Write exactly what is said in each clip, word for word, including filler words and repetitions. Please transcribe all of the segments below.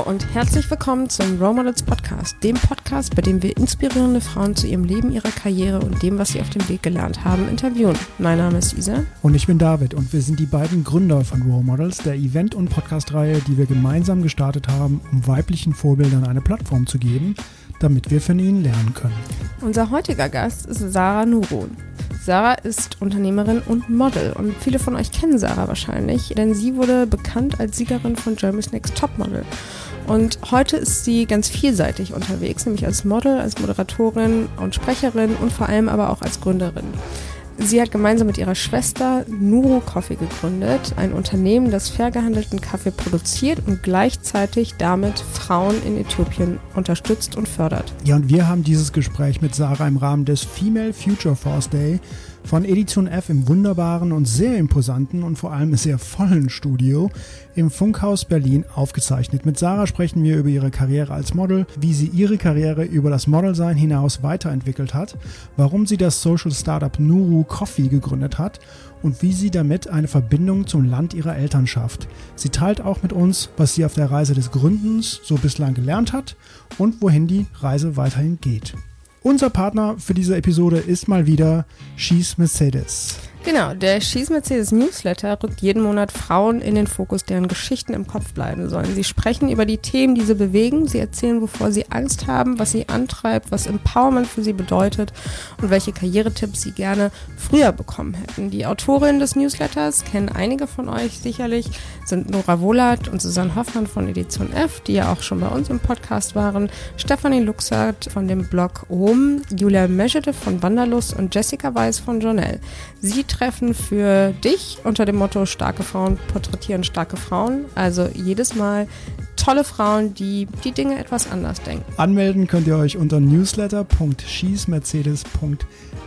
und herzlich willkommen zum Role Models Podcast, dem Podcast, bei dem wir inspirierende Frauen zu ihrem Leben, ihrer Karriere und dem, was sie auf dem Weg gelernt haben, interviewen. Mein Name ist Isa. Und ich bin David und wir sind die beiden Gründer von Role Models, der Event- und Podcast-Reihe, die wir gemeinsam gestartet haben, um weiblichen Vorbildern eine Plattform zu geben, damit wir von ihnen lernen können. Unser heutiger Gast ist Sarah Nuru. Sarah ist Unternehmerin und Model und viele von euch kennen Sarah wahrscheinlich, denn sie wurde bekannt als Siegerin von Germany's Next Topmodel. Und heute ist sie ganz vielseitig unterwegs, nämlich als Model, als Moderatorin und Sprecherin und vor allem aber auch als Gründerin. Sie hat gemeinsam mit ihrer Schwester Nuru Coffee gegründet, ein Unternehmen, das fair gehandelten Kaffee produziert und gleichzeitig damit Frauen in Äthiopien unterstützt und fördert. Ja, und wir haben dieses Gespräch mit Sarah im Rahmen des Female Future Force Day von Edition F im wunderbaren und sehr imposanten und vor allem sehr vollen Studio im Funkhaus Berlin aufgezeichnet. Mit Sarah sprechen wir über ihre Karriere als Model, wie sie ihre Karriere über das Modelsein hinaus weiterentwickelt hat, warum sie das Social Startup Nuru Coffee gegründet hat und wie sie damit eine Verbindung zum Land ihrer Eltern schafft. Sie teilt auch mit uns, was sie auf der Reise des Gründens so bislang gelernt hat und wohin die Reise weiterhin geht. Unser Partner für diese Episode ist mal wieder She's Mercedes. Genau, der She's Mercedes Newsletter rückt jeden Monat Frauen in den Fokus, deren Geschichten im Kopf bleiben sollen. Sie sprechen über die Themen, die sie bewegen, sie erzählen, wovor sie Angst haben, was sie antreibt, was Empowerment für sie bedeutet und welche Karrieretipps sie gerne früher bekommen hätten. Die Autorinnen des Newsletters kennen einige von euch sicherlich, sind Nora Wohlert und Susanne Hoffmann von Edition F, die ja auch schon bei uns im Podcast waren, Stefanie Luxert von dem Blog Home, Julia Meschede von Wanderlust und Jessica Weiß von Journal. Sie treffen für dich unter dem Motto starke Frauen porträtieren starke Frauen. Also jedes Mal tolle Frauen, die die Dinge etwas anders denken. Anmelden könnt ihr euch unter newsletter punkt she's mercedes punkt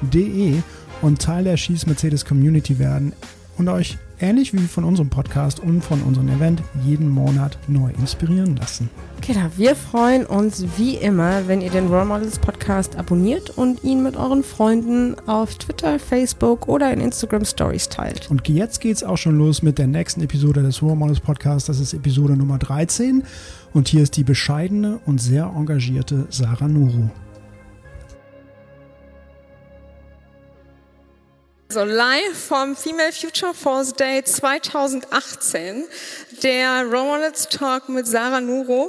de und Teil der She's Mercedes Community werden und euch ähnlich wie von unserem Podcast und von unserem Event jeden Monat neu inspirieren lassen. Genau, wir freuen uns wie immer, wenn ihr den Role Models Podcast abonniert und ihn mit euren Freunden auf Twitter, Facebook oder in Instagram Stories teilt. Und jetzt geht's auch schon los mit der nächsten Episode des Role Models Podcasts. Das ist Episode Nummer dreizehn und hier ist die bescheidene und sehr engagierte Sarah Nuru. So live vom Female Future Force Day zwanzig achtzehn, der Role Models Talk mit Sarah Nuru.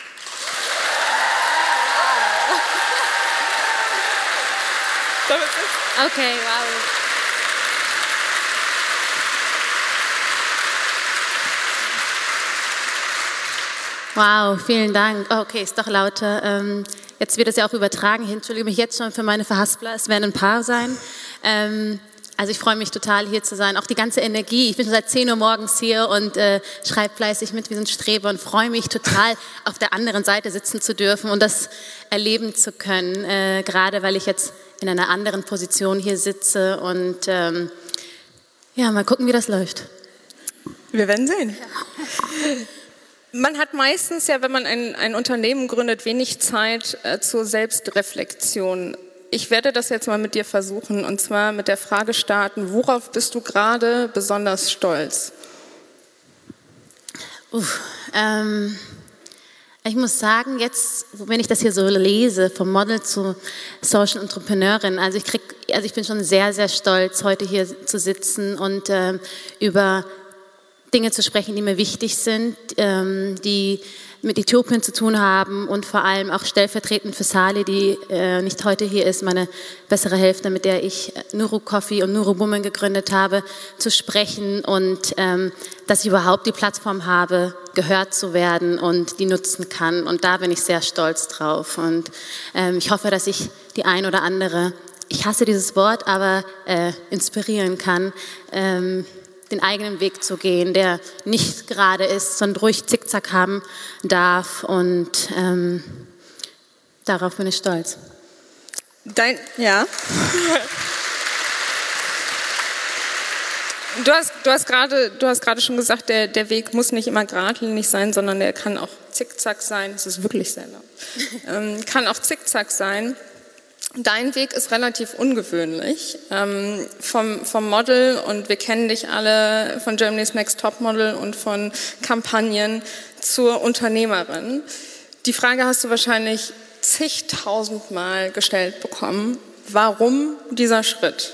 Okay, wow. Wow, vielen Dank. Okay, ist doch lauter. Ähm, jetzt wird es ja auch übertragen. Ich entschuldige mich jetzt schon für meine Verhaspler. Es werden ein paar sein. Ähm, Also ich freue mich total, hier zu sein. Auch die ganze Energie. Ich bin schon seit zehn Uhr morgens hier und äh, schreibe fleißig mit wie so ein Streber und freue mich total, auf der anderen Seite sitzen zu dürfen und das erleben zu können. Äh, gerade weil ich jetzt in einer anderen Position hier sitze und ähm, ja, mal gucken, wie das läuft. Wir werden sehen. Man hat meistens ja, wenn man ein, ein Unternehmen gründet, wenig Zeit äh, zur Selbstreflexion. Ich werde das jetzt mal mit dir versuchen und zwar mit der Frage starten, worauf bist du gerade besonders stolz? Uff, ähm, ich muss sagen, jetzt, wenn ich das hier so lese, vom Model zu Social Entrepreneurin, also ich krieg, also ich bin schon sehr, sehr stolz, heute hier zu sitzen und ähm, über Dinge zu sprechen, die mir wichtig sind, ähm, die mit Äthiopien zu tun haben und vor allem auch stellvertretend für Sali, die äh, nicht heute hier ist, meine bessere Hälfte, mit der ich Nuru Coffee und Nuru Woman gegründet habe, zu sprechen und ähm, dass ich überhaupt die Plattform habe, gehört zu werden und die nutzen kann. Und da bin ich sehr stolz drauf. Und ähm, ich hoffe, dass ich die ein oder andere, ich hasse dieses Wort, aber äh, inspirieren kann, ähm, den eigenen Weg zu gehen, der nicht gerade ist, sondern ruhig Zickzack haben darf und ähm, darauf bin ich stolz. Dein, ja. Du hast, du hast gerade, du hast gerade schon gesagt, der, der Weg muss nicht immer geradlinig sein, sondern der kann auch Zickzack sein. Es ist wirklich sehr laut. ähm, kann auch Zickzack sein. Dein Weg ist relativ ungewöhnlich. Ähm, vom, vom Model, und wir kennen dich alle von Germany's Next Topmodel und von Kampagnen, zur Unternehmerin. Die Frage hast du wahrscheinlich zigtausendmal gestellt bekommen. Warum dieser Schritt?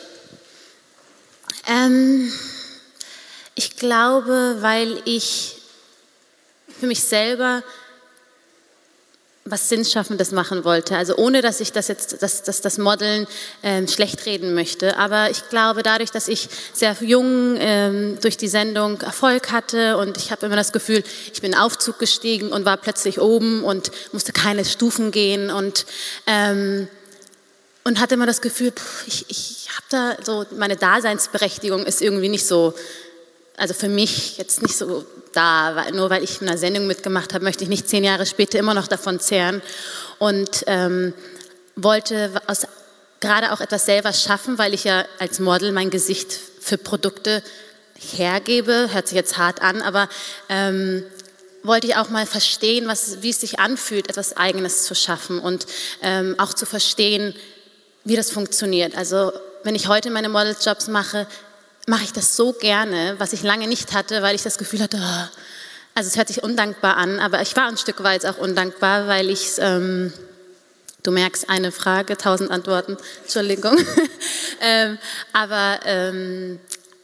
Ähm, ich glaube, weil ich für mich selber was Sinnschaffendes machen wollte. Also ohne, dass ich das jetzt, dass, dass das Modeln ähm, schlecht reden möchte. Aber ich glaube, dadurch, dass ich sehr jung ähm, durch die Sendung Erfolg hatte und ich habe immer das Gefühl, ich bin in den Aufzug gestiegen und war plötzlich oben und musste keine Stufen gehen und ähm, und hatte immer das Gefühl, pff, ich, ich habe da so, meine Daseinsberechtigung ist irgendwie nicht so, also für mich jetzt nicht so da, weil, nur weil ich in einer Sendung mitgemacht habe, möchte ich nicht zehn Jahre später immer noch davon zehren und ähm, wollte aus, gerade auch etwas selber schaffen, weil ich ja als Model mein Gesicht für Produkte hergebe, hört sich jetzt hart an, aber ähm, wollte ich auch mal verstehen, was, wie es sich anfühlt, etwas Eigenes zu schaffen und ähm, auch zu verstehen, wie das funktioniert. Also wenn ich heute meine Modeljobs mache, mache ich das so gerne, was ich lange nicht hatte, weil ich das Gefühl hatte, oh, also es hört sich undankbar an, aber ich war ein Stück weit auch undankbar, weil ich, ähm, du merkst, eine Frage, tausend Antworten, Entschuldigung, ähm, aber ähm,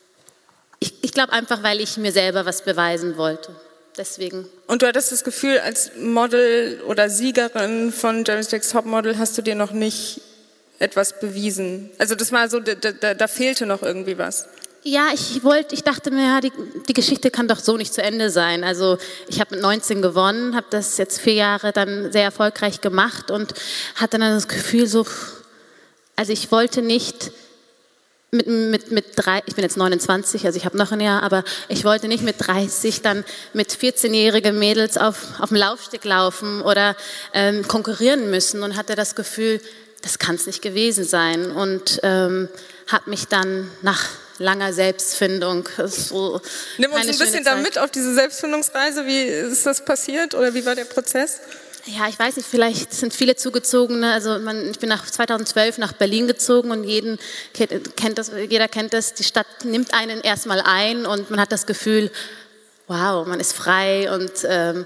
ich, ich glaube einfach, weil ich mir selber was beweisen wollte, deswegen. Und du hattest das Gefühl, als Model oder Siegerin von Germany's Next Topmodel hast du dir noch nicht etwas bewiesen? Also das war so, da, da, da fehlte noch irgendwie was. Ja, ich wollte, ich dachte mir, ja, die, die Geschichte kann doch so nicht zu Ende sein. Also ich habe mit neunzehn gewonnen, habe das jetzt vier Jahre dann sehr erfolgreich gemacht und hatte dann das Gefühl so, also ich wollte nicht mit, mit, mit drei, ich bin jetzt neunundzwanzig, also ich habe noch ein Jahr, aber ich wollte nicht mit dreißig dann mit vierzehnjährigen Mädels auf, auf dem Laufsteg laufen oder ähm, konkurrieren müssen und hatte das Gefühl, das kann es nicht gewesen sein und ähm, habe mich dann nach langer Selbstfindung so. Nimm uns ein bisschen da mit auf diese Selbstfindungsreise. Wie ist das passiert oder wie war der Prozess? Ja, ich weiß nicht, vielleicht sind viele Zugezogene, also man, ich bin nach zweitausendzwölf nach Berlin gezogen und jeden kennt das, jeder kennt das, die Stadt nimmt einen erstmal ein und man hat das Gefühl, wow, man ist frei und ähm,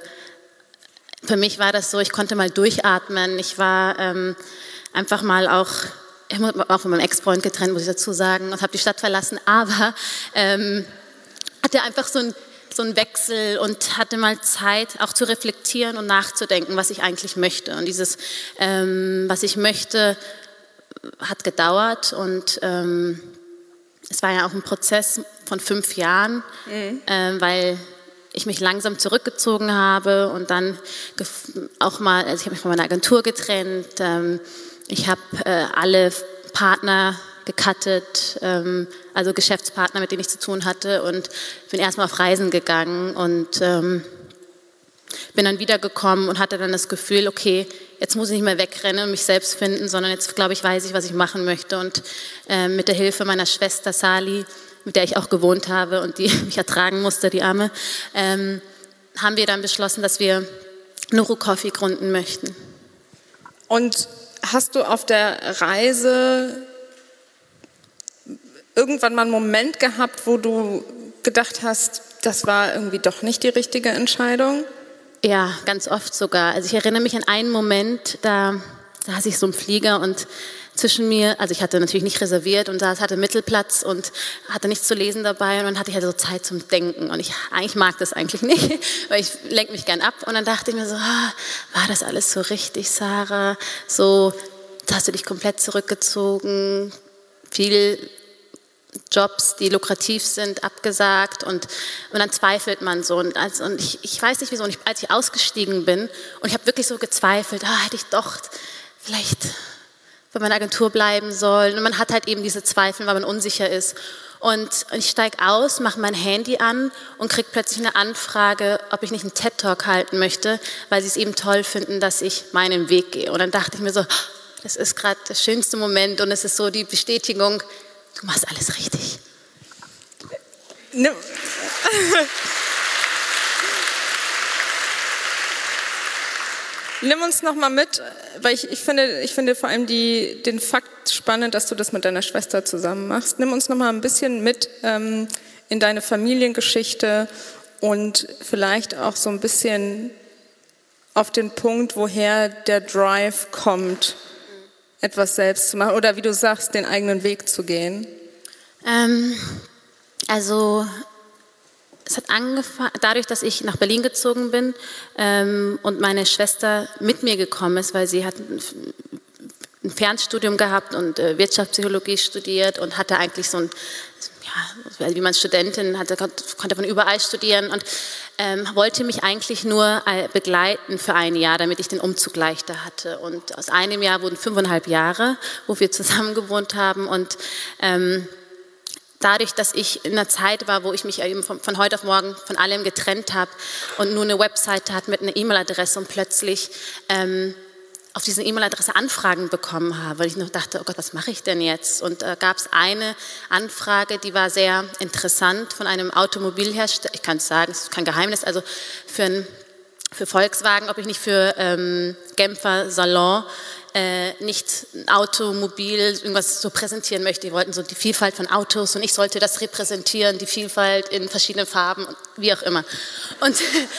für mich war das so, ich konnte mal durchatmen, ich war ähm, einfach mal auch, ich habe auch von meinem Ex-Freund getrennt, muss ich dazu sagen, und habe die Stadt verlassen, aber ähm, hatte einfach so ein, so einen Wechsel und hatte mal Zeit, auch zu reflektieren und nachzudenken, was ich eigentlich möchte. Und dieses, ähm, was ich möchte, hat gedauert und ähm, es war ja auch ein Prozess von fünf Jahren, mhm. äh, weil ich mich langsam zurückgezogen habe und dann auch mal, also ich habe mich von meiner Agentur getrennt, ähm, ich habe äh, alle Partner gecuttet, ähm, also Geschäftspartner, mit denen ich zu tun hatte und bin erstmal auf Reisen gegangen und ähm, bin dann wiedergekommen und hatte dann das Gefühl, okay, jetzt muss ich nicht mehr wegrennen und mich selbst finden, sondern jetzt, glaube ich, weiß ich, was ich machen möchte und äh, mit der Hilfe meiner Schwester Sali, mit der ich auch gewohnt habe und die mich ertragen musste, die Arme, ähm, haben wir dann beschlossen, dass wir Nuru Coffee gründen möchten. Und hast du auf der Reise irgendwann mal einen Moment gehabt, wo du gedacht hast, das war irgendwie doch nicht die richtige Entscheidung? Ja, ganz oft sogar. Also ich erinnere mich an einen Moment, da saß ich so im Flieger und zwischen mir, also ich hatte natürlich nicht reserviert und saß, hatte Mittelplatz und hatte nichts zu lesen dabei und dann hatte ich halt so Zeit zum Denken und ich eigentlich mag das eigentlich nicht, weil ich lenke mich gern ab und dann dachte ich mir so, ah, war das alles so richtig, Sarah? So, da hast du dich komplett zurückgezogen, viel Jobs, die lukrativ sind, abgesagt und, und dann zweifelt man so und, als, und ich, ich weiß nicht wieso, und ich, als ich ausgestiegen bin und ich habe wirklich so gezweifelt, ah, hätte ich doch vielleicht bei meiner Agentur bleiben sollen und man hat halt eben diese Zweifel, weil man unsicher ist und, und ich steige aus, mache mein Handy an und kriege plötzlich eine Anfrage, ob ich nicht einen TED-Talk halten möchte, weil sie es eben toll finden, dass ich meinen Weg gehe und dann dachte ich mir so, das ist gerade der schönste Moment und es ist so die Bestätigung, du machst alles richtig. Ne. Nimm uns noch mal mit, weil ich, ich, finde, ich finde vor allem die, den Fakt spannend, dass du das mit deiner Schwester zusammen machst. Nimm uns noch mal ein bisschen mit ähm, in deine Familiengeschichte und vielleicht auch so ein bisschen auf den Punkt, woher der Drive kommt, etwas selbst zu machen oder wie du sagst, den eigenen Weg zu gehen. Ähm, also es hat angefangen, dadurch, dass ich nach Berlin gezogen bin ähm, und meine Schwester mit mir gekommen ist, weil sie hat ein, ein Fernstudium gehabt und äh, Wirtschaftspsychologie studiert und hatte eigentlich so ein, ja, wie man Studentin hatte, konnte von überall studieren und ähm, wollte mich eigentlich nur äh, begleiten für ein Jahr, damit ich den Umzug leichter hatte. Und aus einem Jahr wurden fünfeinhalb Jahre, wo wir zusammen gewohnt haben und ähm, dadurch, dass ich in einer Zeit war, wo ich mich eben von, von heute auf morgen von allem getrennt habe und nur eine Webseite hatte mit einer E-Mail-Adresse und plötzlich ähm, auf diese E-Mail-Adresse Anfragen bekommen habe, weil ich noch dachte, oh Gott, was mache ich denn jetzt? Und da äh, gab es eine Anfrage, die war sehr interessant von einem Automobilhersteller, ich kann es sagen, es ist kein Geheimnis, also für, ein, für Volkswagen, ob ich nicht für ähm, Genfer Salon Äh, nicht ein Automobil, irgendwas so präsentieren möchte. Die wollten so die Vielfalt von Autos und ich sollte das repräsentieren, die Vielfalt in verschiedenen Farben und wie auch immer. Und,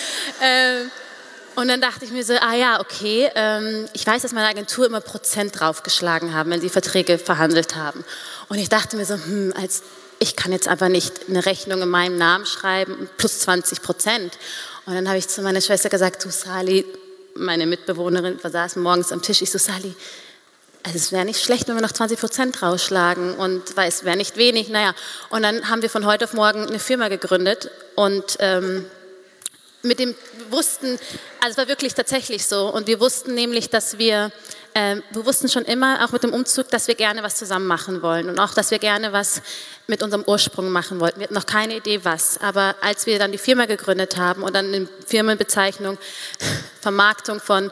äh, und dann dachte ich mir so, ah ja, okay, ähm, ich weiß, dass meine Agentur immer Prozent draufgeschlagen haben, wenn sie Verträge verhandelt haben. Und ich dachte mir so, hm, als ich kann jetzt einfach nicht eine Rechnung in meinem Namen schreiben, plus zwanzig Prozent. Und dann habe ich zu meiner Schwester gesagt, du Sali, meine Mitbewohnerin, wir saßen morgens am Tisch, ich so, Sali, also es wäre nicht schlecht, wenn wir noch zwanzig Prozent rausschlagen und weil es wäre nicht wenig, naja. Und dann haben wir von heute auf morgen eine Firma gegründet und ähm, mit dem, wir wussten, also es war wirklich tatsächlich so und wir wussten nämlich, dass wir, äh, wir wussten schon immer, auch mit dem Umzug, dass wir gerne was zusammen machen wollen und auch, dass wir gerne was mit unserem Ursprung machen wollten. Wir hatten noch keine Idee, was, aber als wir dann die Firma gegründet haben und dann in Firmenbezeichnung Vermarktung von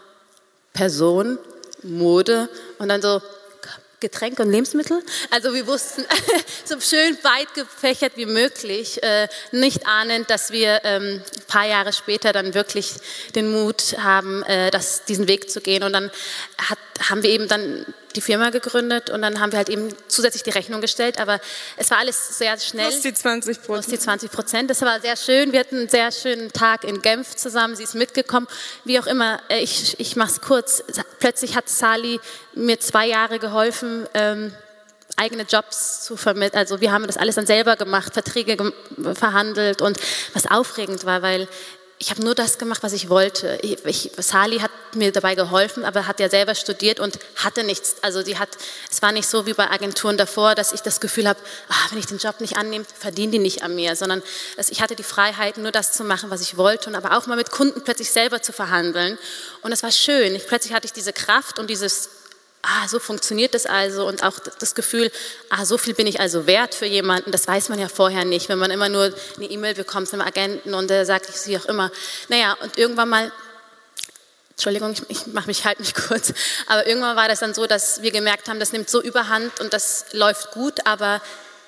Person, Mode und dann so Getränke und Lebensmittel. Also wir wussten, so schön weit gefächert wie möglich, äh, nicht ahnend, dass wir ähm, ein paar Jahre später dann wirklich den Mut haben, äh, das, diesen Weg zu gehen. Und dann hat, haben wir eben dann die Firma gegründet und dann haben wir halt eben zusätzlich die Rechnung gestellt, aber es war alles sehr schnell. Plus die zwanzig Prozent. Plus die zwanzig Prozent. Das war sehr schön. Wir hatten einen sehr schönen Tag in Genf zusammen. Sie ist mitgekommen. Wie auch immer, ich, ich mache es kurz. Plötzlich hat Sali mir zwei Jahre geholfen, ähm, eigene Jobs zu vermitteln. Also wir haben das alles dann selber gemacht, Verträge gem- verhandelt und was aufregend war, weil ich habe nur das gemacht, was ich wollte. Ich, ich, Sali hat mir dabei geholfen, aber hat ja selber studiert und hatte nichts. Also die hat, es war nicht so wie bei Agenturen davor, dass ich das Gefühl habe, ah, wenn ich den Job nicht annehme, verdienen die nicht an mir, sondern dass ich hatte die Freiheit, nur das zu machen, was ich wollte und aber auch mal mit Kunden plötzlich selber zu verhandeln. Und es war schön. Ich, plötzlich hatte ich diese Kraft und dieses ah, so funktioniert das also und auch das Gefühl, ah, so viel bin ich also wert für jemanden, das weiß man ja vorher nicht, wenn man immer nur eine E-Mail bekommt von einem Agenten und der sagt, ich sehe auch immer, naja, und irgendwann mal, Entschuldigung, ich, ich mache mich halt nicht kurz, aber irgendwann war das dann so, dass wir gemerkt haben, das nimmt so überhand und das läuft gut, aber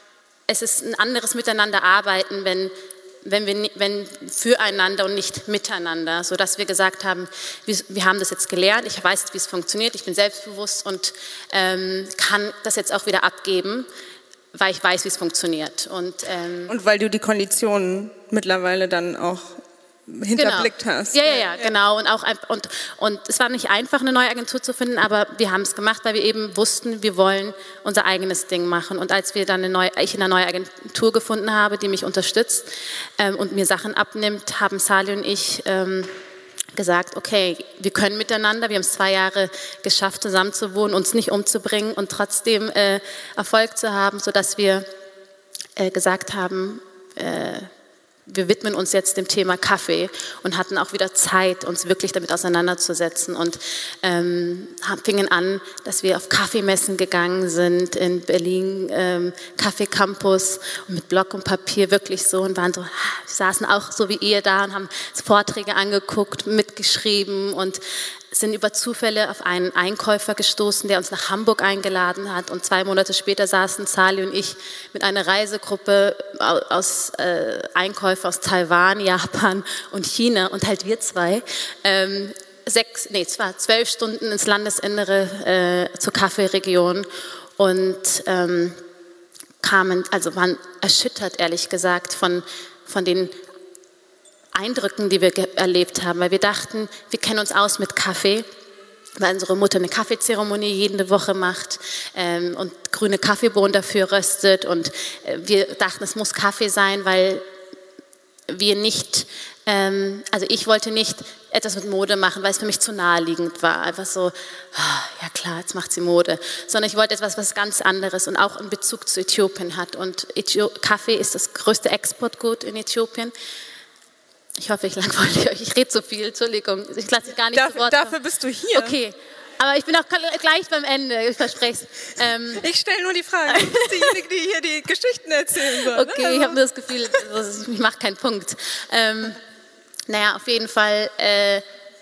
es ist ein anderes Miteinander arbeiten, wenn Wenn wir, wenn füreinander und nicht miteinander, sodass wir gesagt haben, wir, wir haben das jetzt gelernt, ich weiß, wie es funktioniert, ich bin selbstbewusst und ähm, kann das jetzt auch wieder abgeben, weil ich weiß, wie es funktioniert. Und, ähm, und weil du die Konditionen mittlerweile dann auch hinterblickt genau. hast. Ja, ja, ja, genau. Und, auch, und, und es war nicht einfach, eine neue Agentur zu finden, aber wir haben es gemacht, weil wir eben wussten, wir wollen unser eigenes Ding machen. Und als wir dann eine neue, ich eine neue Agentur gefunden habe, die mich unterstützt ähm, und mir Sachen abnimmt, haben Sali und ich ähm, gesagt, okay, wir können miteinander, wir haben es zwei Jahre geschafft, zusammen zu wohnen, uns nicht umzubringen und trotzdem äh, Erfolg zu haben, sodass wir äh, gesagt haben, äh, wir widmen uns jetzt dem Thema Kaffee und hatten auch wieder Zeit, uns wirklich damit auseinanderzusetzen und ähm, fingen an, dass wir auf Kaffeemessen gegangen sind in Berlin, ähm, Kaffee Campus und mit Block und Papier wirklich so und waren so, wir saßen auch so wie ihr da und haben Vorträge angeguckt, mitgeschrieben und sind über Zufälle auf einen Einkäufer gestoßen, der uns nach Hamburg eingeladen hat und zwei Monate später saßen Sali und ich mit einer Reisegruppe aus äh, Einkäufer aus Taiwan, Japan und China und halt wir zwei ähm, sechs, nee, zwar zwölf Stunden ins Landesinnere äh, zur Kaffeeregion und ähm, kamen, also waren erschüttert, ehrlich gesagt, von, von den Eindrücken, die wir erlebt haben, weil wir dachten, wir kennen uns aus mit Kaffee, weil unsere Mutter eine Kaffeezeremonie jede Woche macht ähm, und grüne Kaffeebohnen dafür röstet und äh, wir dachten, es muss Kaffee sein, weil wir nicht, ähm, also ich wollte nicht etwas mit Mode machen, weil es für mich zu naheliegend war, einfach so, oh, ja klar, jetzt macht sie Mode, sondern ich wollte etwas, was ganz anderes und auch einen Bezug zu Äthiopien hat und Äthio- Kaffee ist das größte Exportgut in Äthiopien. Ich hoffe, ich langweile euch. Ich rede zu viel, Entschuldigung. Ich lasse dich gar nicht Dafür, zu Wort dafür kommen. bist du hier. Okay, aber ich bin auch gleich beim Ende, ich verspreche es. Ähm, ich stelle nur die Frage, du bist diejenige, die hier die Geschichten erzählen soll. Okay, ne? Ich habe nur das Gefühl, ich mache keinen Punkt. Ähm, naja, auf jeden Fall äh,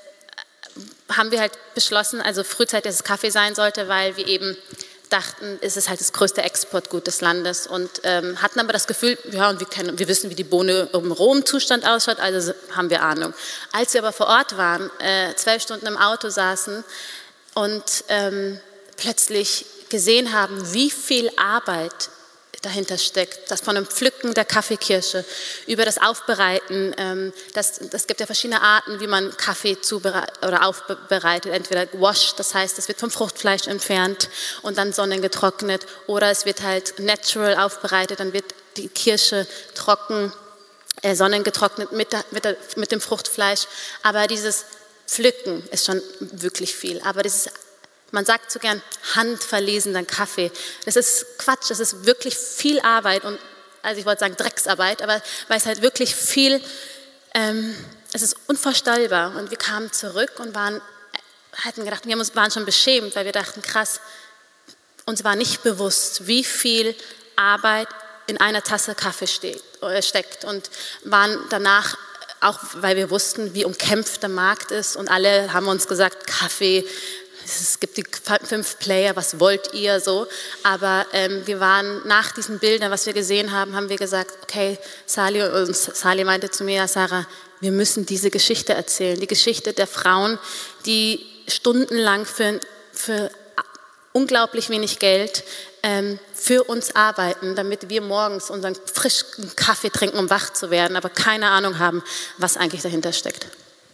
haben wir halt beschlossen, also frühzeitig, dass es Kaffee sein sollte, weil wir eben dachten, es ist halt das größte Exportgut des Landes und ähm, hatten aber das Gefühl, ja, und wir, kennen, wir wissen, wie die Bohne im rohen Zustand ausschaut, also haben wir Ahnung. Als wir aber vor Ort waren, äh, zwölf Stunden im Auto saßen und ähm, plötzlich gesehen haben, wie viel Arbeit dahinter steckt, das von dem Pflücken der Kaffeekirsche über das Aufbereiten, ähm, das, das gibt ja verschiedene Arten, wie man Kaffee zubereitet oder aufbereitet, entweder wash, das heißt, es wird vom Fruchtfleisch entfernt und dann sonnengetrocknet, oder es wird halt natural aufbereitet, dann wird die Kirsche trocken, äh, sonnengetrocknet mit, der, mit, der, mit dem Fruchtfleisch, aber dieses Pflücken ist schon wirklich viel, aber dieses man sagt so gern handverlesender Kaffee. Das ist Quatsch, das ist wirklich viel Arbeit und, also ich wollte sagen Drecksarbeit, aber weil es halt wirklich viel, ähm, es ist unvorstellbar. Und wir kamen zurück und waren, hatten gedacht, wir waren schon beschämt, weil wir dachten, krass, uns war nicht bewusst, wie viel Arbeit in einer Tasse Kaffee steht, äh, steckt und waren danach, auch weil wir wussten, wie umkämpft der Markt ist und alle haben uns gesagt, Kaffee, es gibt die fünf Player, was wollt ihr so? Aber ähm, wir waren nach diesen Bildern, was wir gesehen haben, haben wir gesagt, okay, Sali, und Sali meinte zu mir, ja, Sarah, wir müssen diese Geschichte erzählen. Die Geschichte der Frauen, die stundenlang für, für unglaublich wenig Geld ähm, für uns arbeiten, damit wir morgens unseren frischen Kaffee trinken, um wach zu werden, aber keine Ahnung haben, was eigentlich dahinter steckt.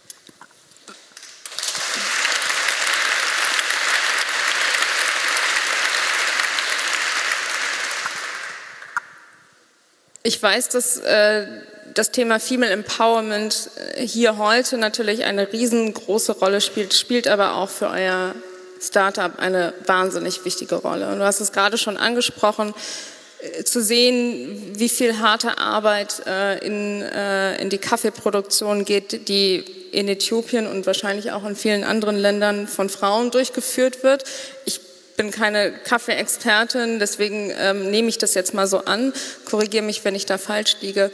Ich weiß, dass äh, das Thema Female Empowerment hier heute natürlich eine riesengroße Rolle spielt, spielt aber auch für euer Startup eine wahnsinnig wichtige Rolle. Und du hast es gerade schon angesprochen, äh, zu sehen, wie viel harte Arbeit äh, in, äh, in die Kaffeeproduktion geht, die in Äthiopien und wahrscheinlich auch in vielen anderen Ländern von Frauen durchgeführt wird. Ich bin keine Kaffee-Expertin, deswegen ähm, nehme ich das jetzt mal so an, korrigiere mich, wenn ich da falsch liege.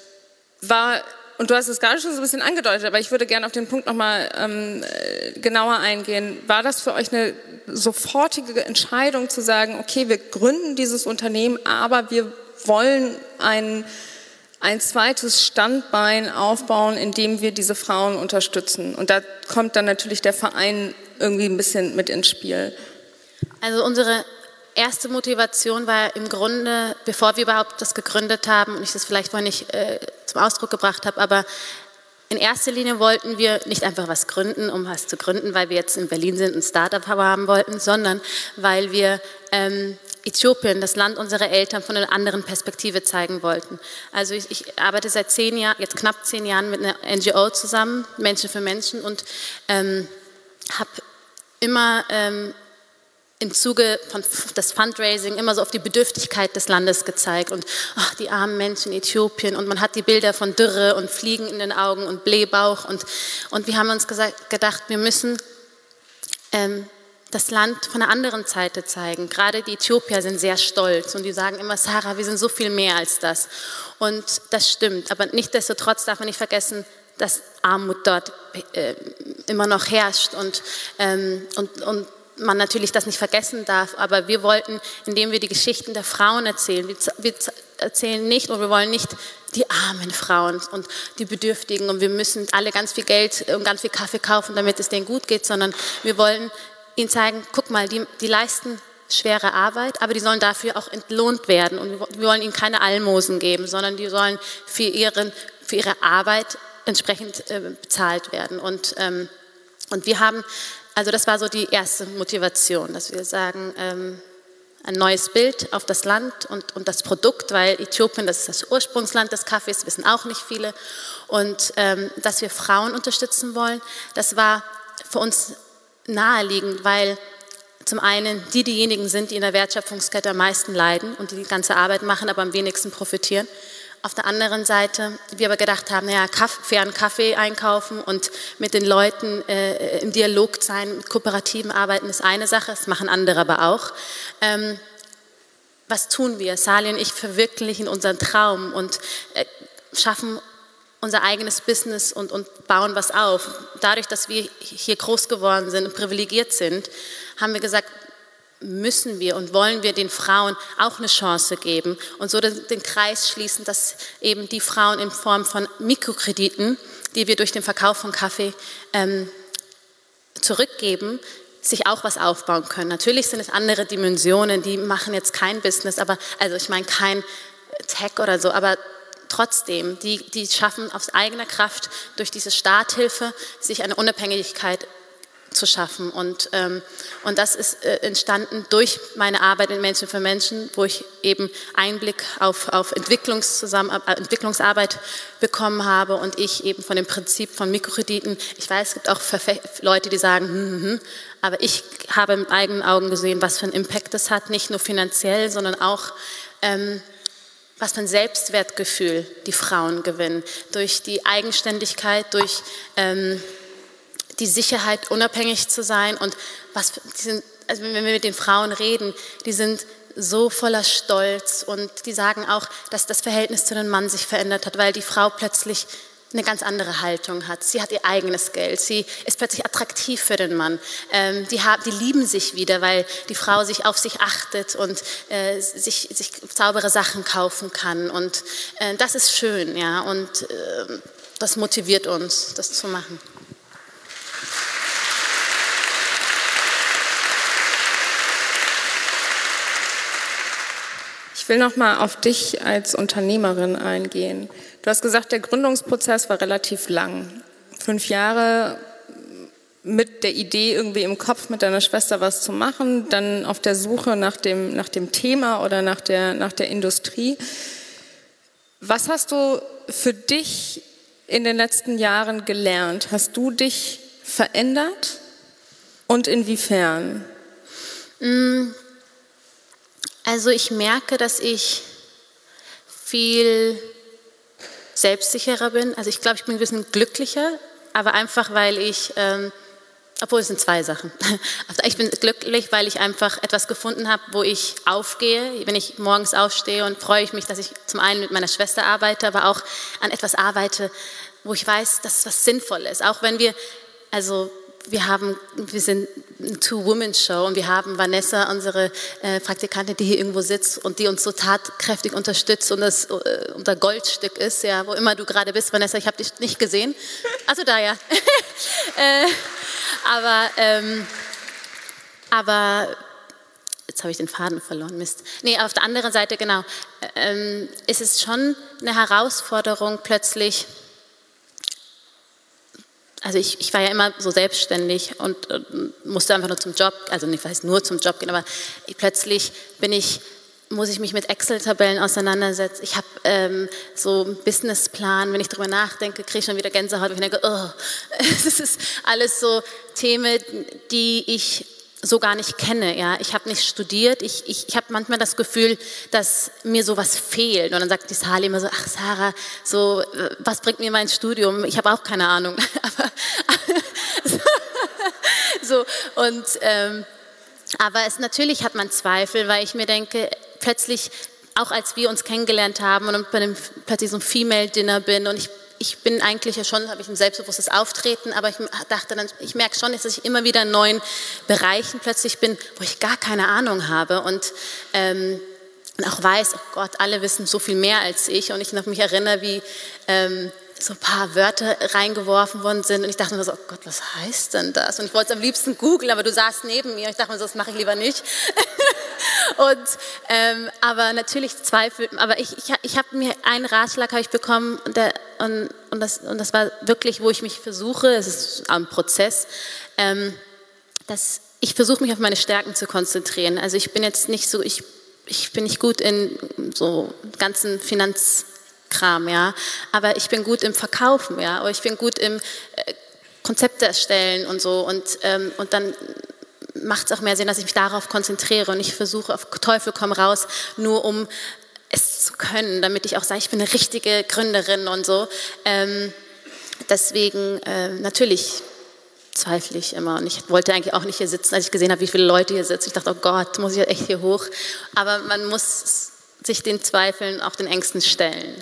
War, und du hast es gerade schon so ein bisschen angedeutet, aber ich würde gerne auf den Punkt nochmal ähm, genauer eingehen. War das für euch eine sofortige Entscheidung zu sagen, okay, wir gründen dieses Unternehmen, aber wir wollen ein, ein zweites Standbein aufbauen, in dem wir diese Frauen unterstützen? Und da kommt dann natürlich der Verein irgendwie ein bisschen mit ins Spiel. Also unsere erste Motivation war im Grunde, bevor wir überhaupt das gegründet haben und ich das vielleicht vorhin nicht äh, zum Ausdruck gebracht habe, aber in erster Linie wollten wir nicht einfach was gründen, um was zu gründen, weil wir jetzt in Berlin sind und ein Startup haben wollten, sondern weil wir ähm, Äthiopien, das Land unserer Eltern, von einer anderen Perspektive zeigen wollten. Also ich, ich arbeite seit zehn Jahren, jetzt knapp zehn Jahren mit einer N G O zusammen, Menschen für Menschen, und ähm, habe immer ähm, im Zuge von des Fundraising immer so auf die Bedürftigkeit des Landes gezeigt und ach, die armen Menschen in Äthiopien, und man hat die Bilder von Dürre und Fliegen in den Augen und Blähbauch und, und wir haben uns gesagt, gedacht, wir müssen ähm, das Land von einer anderen Seite zeigen. Gerade die Äthiopier sind sehr stolz und die sagen immer, Sarah, wir sind so viel mehr als das, und das stimmt, aber nichtsdestotrotz darf man nicht vergessen, dass Armut dort äh, immer noch herrscht und, ähm, und, und man natürlich das nicht vergessen darf, aber wir wollten, indem wir die Geschichten der Frauen erzählen, wir, wir erzählen nicht und wir wollen nicht die armen Frauen und die Bedürftigen und wir müssen alle ganz viel Geld und ganz viel Kaffee kaufen, damit es denen gut geht, sondern wir wollen ihnen zeigen, guck mal, die, die leisten schwere Arbeit, aber die sollen dafür auch entlohnt werden und wir wollen ihnen keine Almosen geben, sondern die sollen für, ihren, für ihre Arbeit entsprechend äh, bezahlt werden und, ähm, und wir haben Also das war so die erste Motivation, dass wir sagen, ähm, ein neues Bild auf das Land und, und das Produkt, weil Äthiopien, das ist das Ursprungsland des Kaffees, wissen auch nicht viele. Und ähm, dass wir Frauen unterstützen wollen, das war für uns naheliegend, weil zum einen die diejenigen sind, die in der Wertschöpfungskette am meisten leiden und die die ganze Arbeit machen, aber am wenigsten profitieren. Auf der anderen Seite, wir aber gedacht haben, naja, Kaff, fairen Kaffee einkaufen und mit den Leuten äh, im Dialog sein, mit kooperativen Arbeiten ist eine Sache, das machen andere aber auch. Ähm, was tun wir? Sally und ich verwirklichen unseren Traum und äh, schaffen unser eigenes Business und, und bauen was auf. Dadurch, dass wir hier groß geworden sind und privilegiert sind, haben wir gesagt, müssen wir und wollen wir den Frauen auch eine Chance geben und so den, den Kreis schließen, dass eben die Frauen in Form von Mikrokrediten, die wir durch den Verkauf von Kaffee ähm, zurückgeben, sich auch was aufbauen können. Natürlich sind es andere Dimensionen, die machen jetzt kein Business, aber also ich meine kein Tech oder so, aber trotzdem, die, die schaffen aus eigener Kraft durch diese Starthilfe sich eine Unabhängigkeit zu schaffen und, ähm, und das ist äh, entstanden durch meine Arbeit in Menschen für Menschen, wo ich eben Einblick auf, auf Entwicklungszusammenarbeit, Entwicklungsarbeit bekommen habe und ich eben von dem Prinzip von Mikrokrediten, ich weiß, es gibt auch Verfe- Leute, die sagen, hm, hm, hm, aber ich habe mit eigenen Augen gesehen, was für einen Impact das hat, nicht nur finanziell, sondern auch ähm, was für ein Selbstwertgefühl die Frauen gewinnen, durch die Eigenständigkeit, durch ähm, die Sicherheit, unabhängig zu sein und was, die sind, also wenn wir mit den Frauen reden, die sind so voller Stolz und die sagen auch, dass das Verhältnis zu dem Mann sich verändert hat, weil die Frau plötzlich eine ganz andere Haltung hat. Sie hat ihr eigenes Geld, sie ist plötzlich attraktiv für den Mann. Ähm, die, haben, die lieben sich wieder, weil die Frau sich auf sich achtet und äh, sich, sich saubere Sachen kaufen kann und äh, das ist schön, ja, und äh, das motiviert uns, das zu machen. Ich will noch mal auf dich als Unternehmerin eingehen. Du hast gesagt, der Gründungsprozess war relativ lang. Fünf Jahre mit der Idee irgendwie im Kopf, mit deiner Schwester was zu machen, dann auf der Suche nach dem, nach dem Thema oder nach der, nach der Industrie. Was hast du für dich in den letzten Jahren gelernt? Hast du dich verändert und inwiefern? Mm. Also ich merke, dass ich viel selbstsicherer bin. Also ich glaube, ich bin ein bisschen glücklicher, aber einfach, weil ich, ähm, obwohl es sind zwei Sachen. Ich bin glücklich, weil ich einfach etwas gefunden habe, wo ich aufgehe. Wenn ich morgens aufstehe und freue ich mich, dass ich zum einen mit meiner Schwester arbeite, aber auch an etwas arbeite, wo ich weiß, dass es was Sinnvolles. Auch wenn wir, also Wir haben, wir sind eine Two-Women-Show und wir haben Vanessa, unsere äh, Praktikantin, die hier irgendwo sitzt und die uns so tatkräftig unterstützt und das äh, unser Goldstück ist, ja, wo immer du gerade bist, Vanessa, ich habe dich nicht gesehen. Also da, ja. äh, aber, ähm, aber, jetzt habe ich den Faden verloren, Mist. Nee, auf der anderen Seite, genau, ähm, ist es schon eine Herausforderung plötzlich. Also ich, ich war ja immer so selbstständig und äh, musste einfach nur zum Job, also nicht weiß nur zum Job gehen, aber ich, plötzlich bin ich, muss ich mich mit Excel-Tabellen auseinandersetzen. Ich habe ähm, so einen Businessplan, wenn ich darüber nachdenke, kriege ich schon wieder Gänsehaut, weil ich denke, oh, das ist alles so Themen, die ich so gar nicht kenne. Ja. Ich habe nicht studiert, ich, ich, ich habe manchmal das Gefühl, dass mir sowas fehlt. Und dann sagt die Sally immer so, ach Sarah, so, was bringt mir mein Studium? Ich habe auch keine Ahnung. aber, so, und, ähm, aber es, natürlich hat man Zweifel, weil ich mir denke, plötzlich, auch als wir uns kennengelernt haben und bei einem, plötzlich so ein Female-Dinner bin und ich, ich bin eigentlich ja schon, habe ich ein selbstbewusstes Auftreten, aber ich dachte dann, ich merke schon, dass ich immer wieder in neuen Bereichen plötzlich bin, wo ich gar keine Ahnung habe und, ähm, und auch weiß, oh Gott, alle wissen so viel mehr als ich und ich noch mich erinnere, wie ähm, so ein paar Wörter reingeworfen worden sind und ich dachte mir so, oh Gott, was heißt denn das? Und ich wollte es am liebsten googeln, aber du saßt neben mir und ich dachte mir so, das mache ich lieber nicht. und, ähm, aber natürlich Zweifel, aber ich, ich, ich habe mir einen Ratschlag habe ich bekommen und, der, und, und, das, und das war wirklich, wo ich mich versuche, es ist ein Prozess, ähm, dass ich versuche mich auf meine Stärken zu konzentrieren. Also ich bin jetzt nicht so, ich, ich bin nicht gut in so ganzen Finanz Kram, ja, aber ich bin gut im Verkaufen, ja, oder ich bin gut im äh, Konzepte erstellen und so und, ähm, und dann macht es auch mehr Sinn, dass ich mich darauf konzentriere und ich versuche auf Teufel komm raus, nur um es zu können, damit ich auch sage, ich bin eine richtige Gründerin und so. Ähm, deswegen äh, natürlich zweifle ich immer und ich wollte eigentlich auch nicht hier sitzen, als ich gesehen habe, wie viele Leute hier sitzen. Ich dachte, oh Gott, muss ich jetzt echt hier hoch? Aber man muss sich den Zweifeln, auch den Ängsten stellen.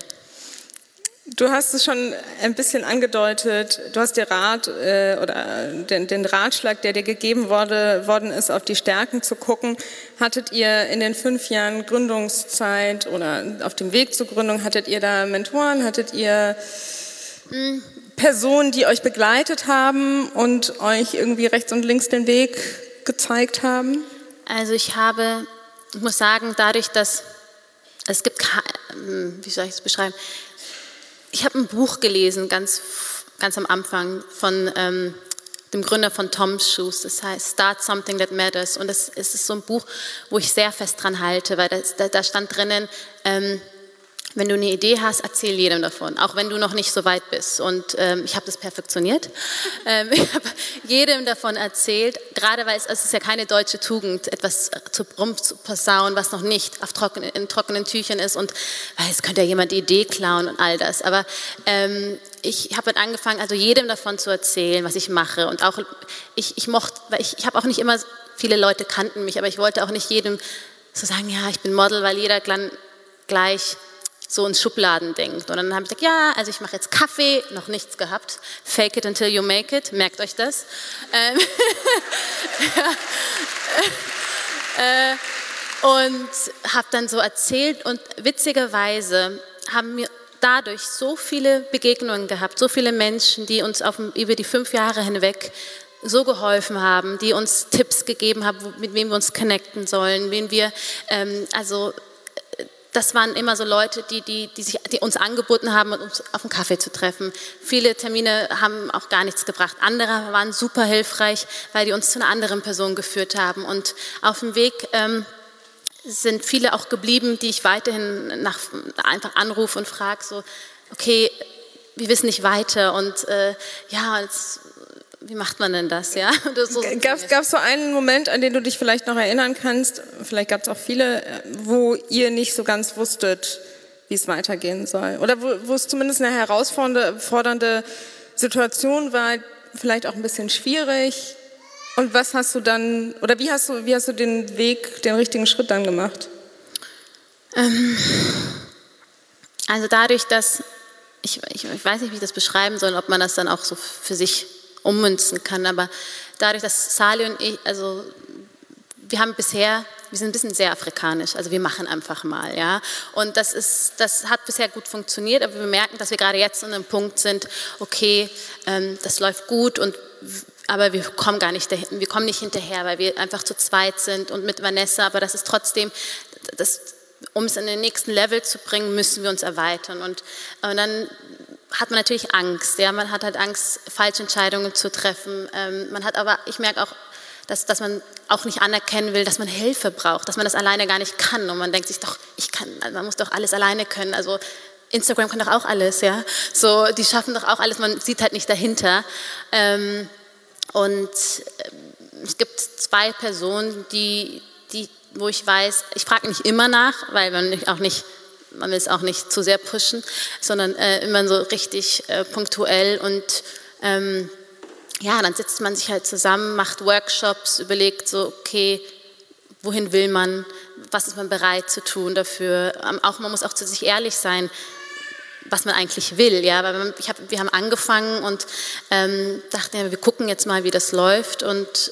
Du hast es schon ein bisschen angedeutet, du hast dir Rat äh, oder den, den Ratschlag, der dir gegeben wurde, worden ist, auf die Stärken zu gucken. Hattet ihr in den fünf Jahren Gründungszeit oder auf dem Weg zur Gründung, hattet ihr da Mentoren, hattet ihr mhm. Personen, die euch begleitet haben und euch irgendwie rechts und links den Weg gezeigt haben? Also ich habe, ich muss sagen, dadurch, dass es gibt, wie soll ich es beschreiben, ich habe ein Buch gelesen, ganz, ganz am Anfang, von ähm, dem Gründer von Tom's Shoes. Das heißt Start Something That Matters. Und das, es ist so ein Buch, wo ich sehr fest dran halte, weil das, da, da stand drinnen, ähm, wenn du eine Idee hast, erzähl jedem davon, auch wenn du noch nicht so weit bist. Und ähm, ich habe das perfektioniert. Ähm, ich habe jedem davon erzählt, gerade weil es, es ist ja keine deutsche Tugend, etwas zu rumzuposaunen, was noch nicht auf trockenen, in trockenen Tüchern ist. Und weil es könnte ja jemand die Idee klauen und all das. Aber ähm, ich habe dann angefangen, also jedem davon zu erzählen, was ich mache. Und auch ich, ich mochte, weil ich, ich habe auch nicht immer, viele Leute kannten mich, aber ich wollte auch nicht jedem so sagen, ja, ich bin Model, weil jeder gleich so in Schubladen denkt. Und dann habe ich gesagt, ja, also ich mache jetzt Kaffee, noch nichts gehabt. Fake it until you make it, merkt euch das. Ähm äh, und habe dann so erzählt und witzigerweise haben wir dadurch so viele Begegnungen gehabt, so viele Menschen, die uns auf, über die fünf Jahre hinweg so geholfen haben, die uns Tipps gegeben haben, mit wem wir uns connecten sollen, wen wir, ähm, also das waren immer so Leute, die, die, die, sich, die uns angeboten haben, uns auf einen Kaffee zu treffen. Viele Termine haben auch gar nichts gebracht. Andere waren super hilfreich, weil die uns zu einer anderen Person geführt haben. Und auf dem Weg ähm, sind viele auch geblieben, die ich weiterhin nach, einfach anrufe und frage, so, okay, wir wissen nicht weiter und äh, ja, jetzt, wie macht man denn das? Ja? Das so gab es so einen Moment, an den du dich vielleicht noch erinnern kannst, vielleicht gab es auch viele, wo ihr nicht so ganz wusstet, wie es weitergehen soll? Oder wo, wo es zumindest eine herausfordernde Situation war, vielleicht auch ein bisschen schwierig? Und was hast du dann, oder wie hast du, wie hast du den Weg, den richtigen Schritt dann gemacht? Ähm, also dadurch, dass, ich, ich, ich weiß nicht, wie ich das beschreiben soll, ob man das dann auch so für sich ummünzen kann, aber dadurch, dass Salih und ich, also wir haben bisher, wir sind ein bisschen sehr afrikanisch, also wir machen einfach mal, ja, und das ist, das hat bisher gut funktioniert, aber wir merken, dass wir gerade jetzt an einem Punkt sind, okay, ähm, das läuft gut und aber wir kommen gar nicht dahin, wir kommen nicht hinterher, weil wir einfach zu zweit sind und mit Vanessa, aber das ist trotzdem, das, um es in den nächsten Level zu bringen, müssen wir uns erweitern und, und dann hat man natürlich Angst, ja, man hat halt Angst, falsche Entscheidungen zu treffen. Ähm, man hat aber, ich merke auch, dass, dass man auch nicht anerkennen will, dass man Hilfe braucht, dass man das alleine gar nicht kann und man denkt sich doch, ich kann, man muss doch alles alleine können, also Instagram kann doch auch alles, ja, so, die schaffen doch auch alles, man sieht halt nicht dahinter. Ähm, und äh, es gibt zwei Personen, die, die, wo ich weiß, ich frage nicht immer nach, weil man auch nicht man will es auch nicht zu sehr pushen, sondern äh, immer so richtig äh, punktuell und ähm, ja, dann sitzt man sich halt zusammen, macht Workshops, überlegt so, okay, wohin will man, was ist man bereit zu tun dafür, ähm, auch man muss auch zu sich ehrlich sein, was man eigentlich will. Ja? Weil ich hab, wir haben angefangen und ähm, dachten, ja, wir gucken jetzt mal, wie das läuft, und,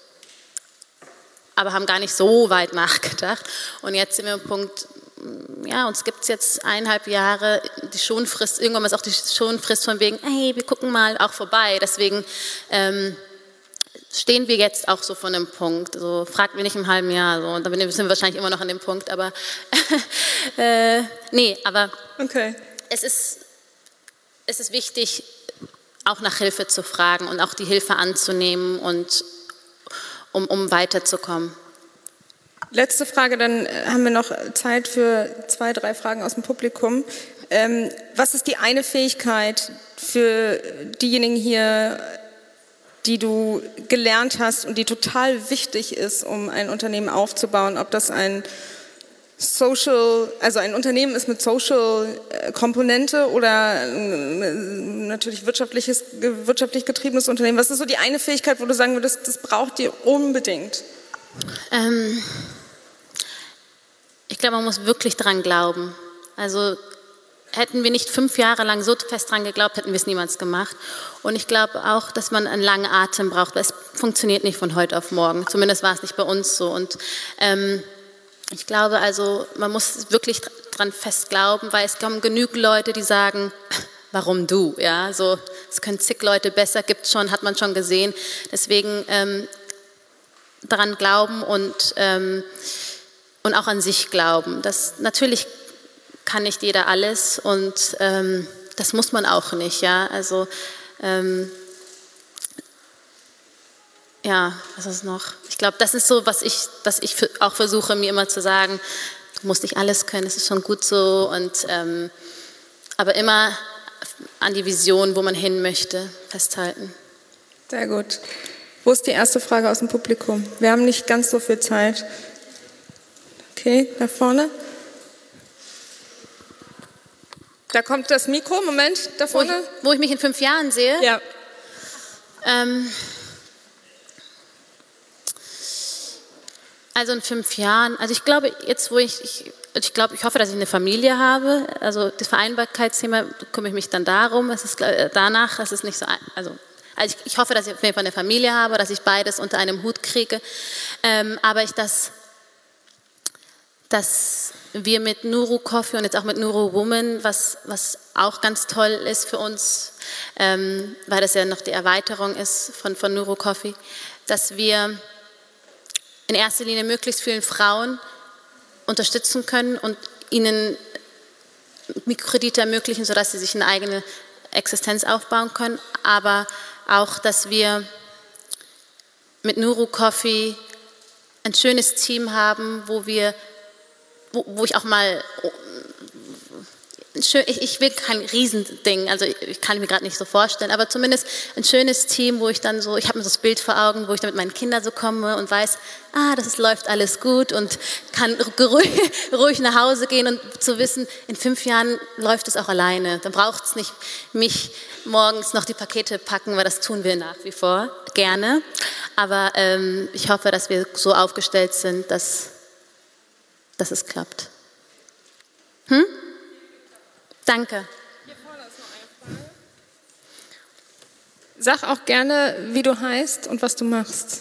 aber haben gar nicht so weit nachgedacht. Und jetzt sind wir am Punkt, ja, uns gibt es jetzt eineinhalb Jahre, die Schonfrist, irgendwann ist auch die Schonfrist von wegen, hey, wir gucken mal auch vorbei. Deswegen ähm, stehen wir jetzt auch so von einem Punkt. So, fragt mich nicht im halben Jahr. So, und dann sind wir wahrscheinlich immer noch an dem Punkt. Aber äh, nee, aber okay. es ist, es ist wichtig, auch nach Hilfe zu fragen und auch die Hilfe anzunehmen, und um, um weiterzukommen. Letzte Frage, dann haben wir noch Zeit für zwei, drei Fragen aus dem Publikum. Ähm, was ist die eine Fähigkeit für diejenigen hier, die du gelernt hast und die total wichtig ist, um ein Unternehmen aufzubauen? Ob das ein Social, also ein Unternehmen ist mit Social-Komponente oder natürlich wirtschaftliches, wirtschaftlich getriebenes Unternehmen. Was ist so die eine Fähigkeit, wo du sagen würdest, das braucht ihr unbedingt? Ähm, ich glaube, man muss wirklich dran glauben. Also hätten wir nicht fünf Jahre lang so fest dran geglaubt, hätten wir es niemals gemacht. Und ich glaube auch, dass man einen langen Atem braucht, weil es funktioniert nicht von heute auf morgen. Zumindest war es nicht bei uns so. Und ähm, ich glaube also, man muss wirklich dran fest glauben, weil es kommen genügend Leute, die sagen, warum du? Ja, so, es können zig Leute besser, gibt schon, hat man schon gesehen. Deswegen ähm, daran glauben und, ähm, und auch an sich glauben. Das, natürlich kann nicht jeder alles, und ähm, das muss man auch nicht. Ja? Also, ähm, ja, was ist noch? Ich glaube, das ist so, was ich, was ich für, auch versuche, mir immer zu sagen, du musst nicht alles können, es ist schon gut so, und, ähm, aber immer an die Vision, wo man hin möchte, festhalten. Sehr gut. Wo ist die erste Frage aus dem Publikum? Wir haben nicht ganz so viel Zeit. Okay, da vorne. Da kommt das Mikro, Moment, da vorne. Wo ich, wo ich mich in fünf Jahren sehe? Ja. Ähm, also in fünf Jahren, also ich glaube, jetzt wo ich, ich, ich glaube, ich hoffe, dass ich eine Familie habe. Also das Vereinbarkeitsthema, kümmere ich mich dann darum. Es ist danach, es ist nicht so, also Also ich, ich hoffe, dass ich auf jeden Fall eine Familie habe, dass ich beides unter einem Hut kriege. Ähm, aber ich das, dass wir mit Nuru Coffee und jetzt auch mit Nuru Woman, was, was auch ganz toll ist für uns, ähm, weil das ja noch die Erweiterung ist von, von Nuru Coffee, dass wir in erster Linie möglichst vielen Frauen unterstützen können und ihnen Mikrokredite ermöglichen, sodass sie sich eine eigene Existenz aufbauen können, aber auch, dass wir mit Nuru Coffee ein schönes Team haben, wo wir, wo, wo ich auch mal, ich, ich will kein Riesending, also ich kann mir gerade nicht so vorstellen, aber zumindest ein schönes Team, wo ich dann so, ich habe mir so das Bild vor Augen, wo ich dann mit meinen Kindern so komme und weiß, ah, das ist, läuft alles gut, und kann ruhig, ruhig nach Hause gehen und zu wissen, in fünf Jahren läuft es auch alleine. Dann braucht es nicht mich morgens noch die Pakete packen, weil das tun wir nach wie vor gerne. Aber ähm, ich hoffe, dass wir so aufgestellt sind, dass, dass es klappt. Hm? Danke. Hier vorne ist noch eine Frage. Sag auch gerne, wie du heißt und was du machst.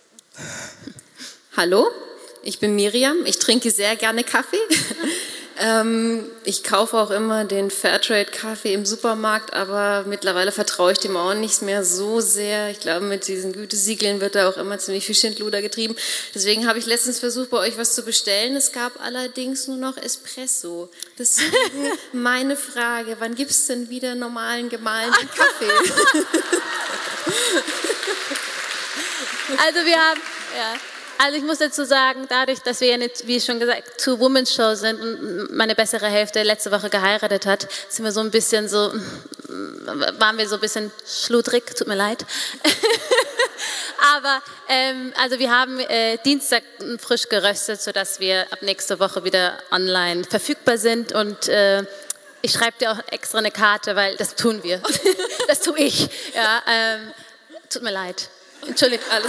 Hallo, ich bin Miriam. Ich trinke sehr gerne Kaffee. ähm, ich kaufe auch immer den Fairtrade-Kaffee im Supermarkt, aber mittlerweile vertraue ich dem auch nicht mehr so sehr. Ich glaube, mit diesen Gütesiegeln wird da auch immer ziemlich viel Schindluder getrieben. Deswegen habe ich letztens versucht, bei euch was zu bestellen. Es gab allerdings nur noch Espresso. Deswegen meine Frage, wann gibt es denn wieder normalen gemahlenen Kaffee? Also wir haben, ja. Also ich muss dazu sagen, dadurch, dass wir ja nicht, wie schon gesagt, Two-Woman-Show sind und meine bessere Hälfte letzte Woche geheiratet hat, sind wir so ein bisschen so, waren wir so ein bisschen schludrig, tut mir leid. Aber ähm, also wir haben äh, Dienstag frisch geröstet, sodass wir ab nächste Woche wieder online verfügbar sind, und äh, ich schreibe dir auch extra eine Karte, weil das tun wir. Das tue ich. Ja, ähm, tut mir leid. Entschuldigung. Alles.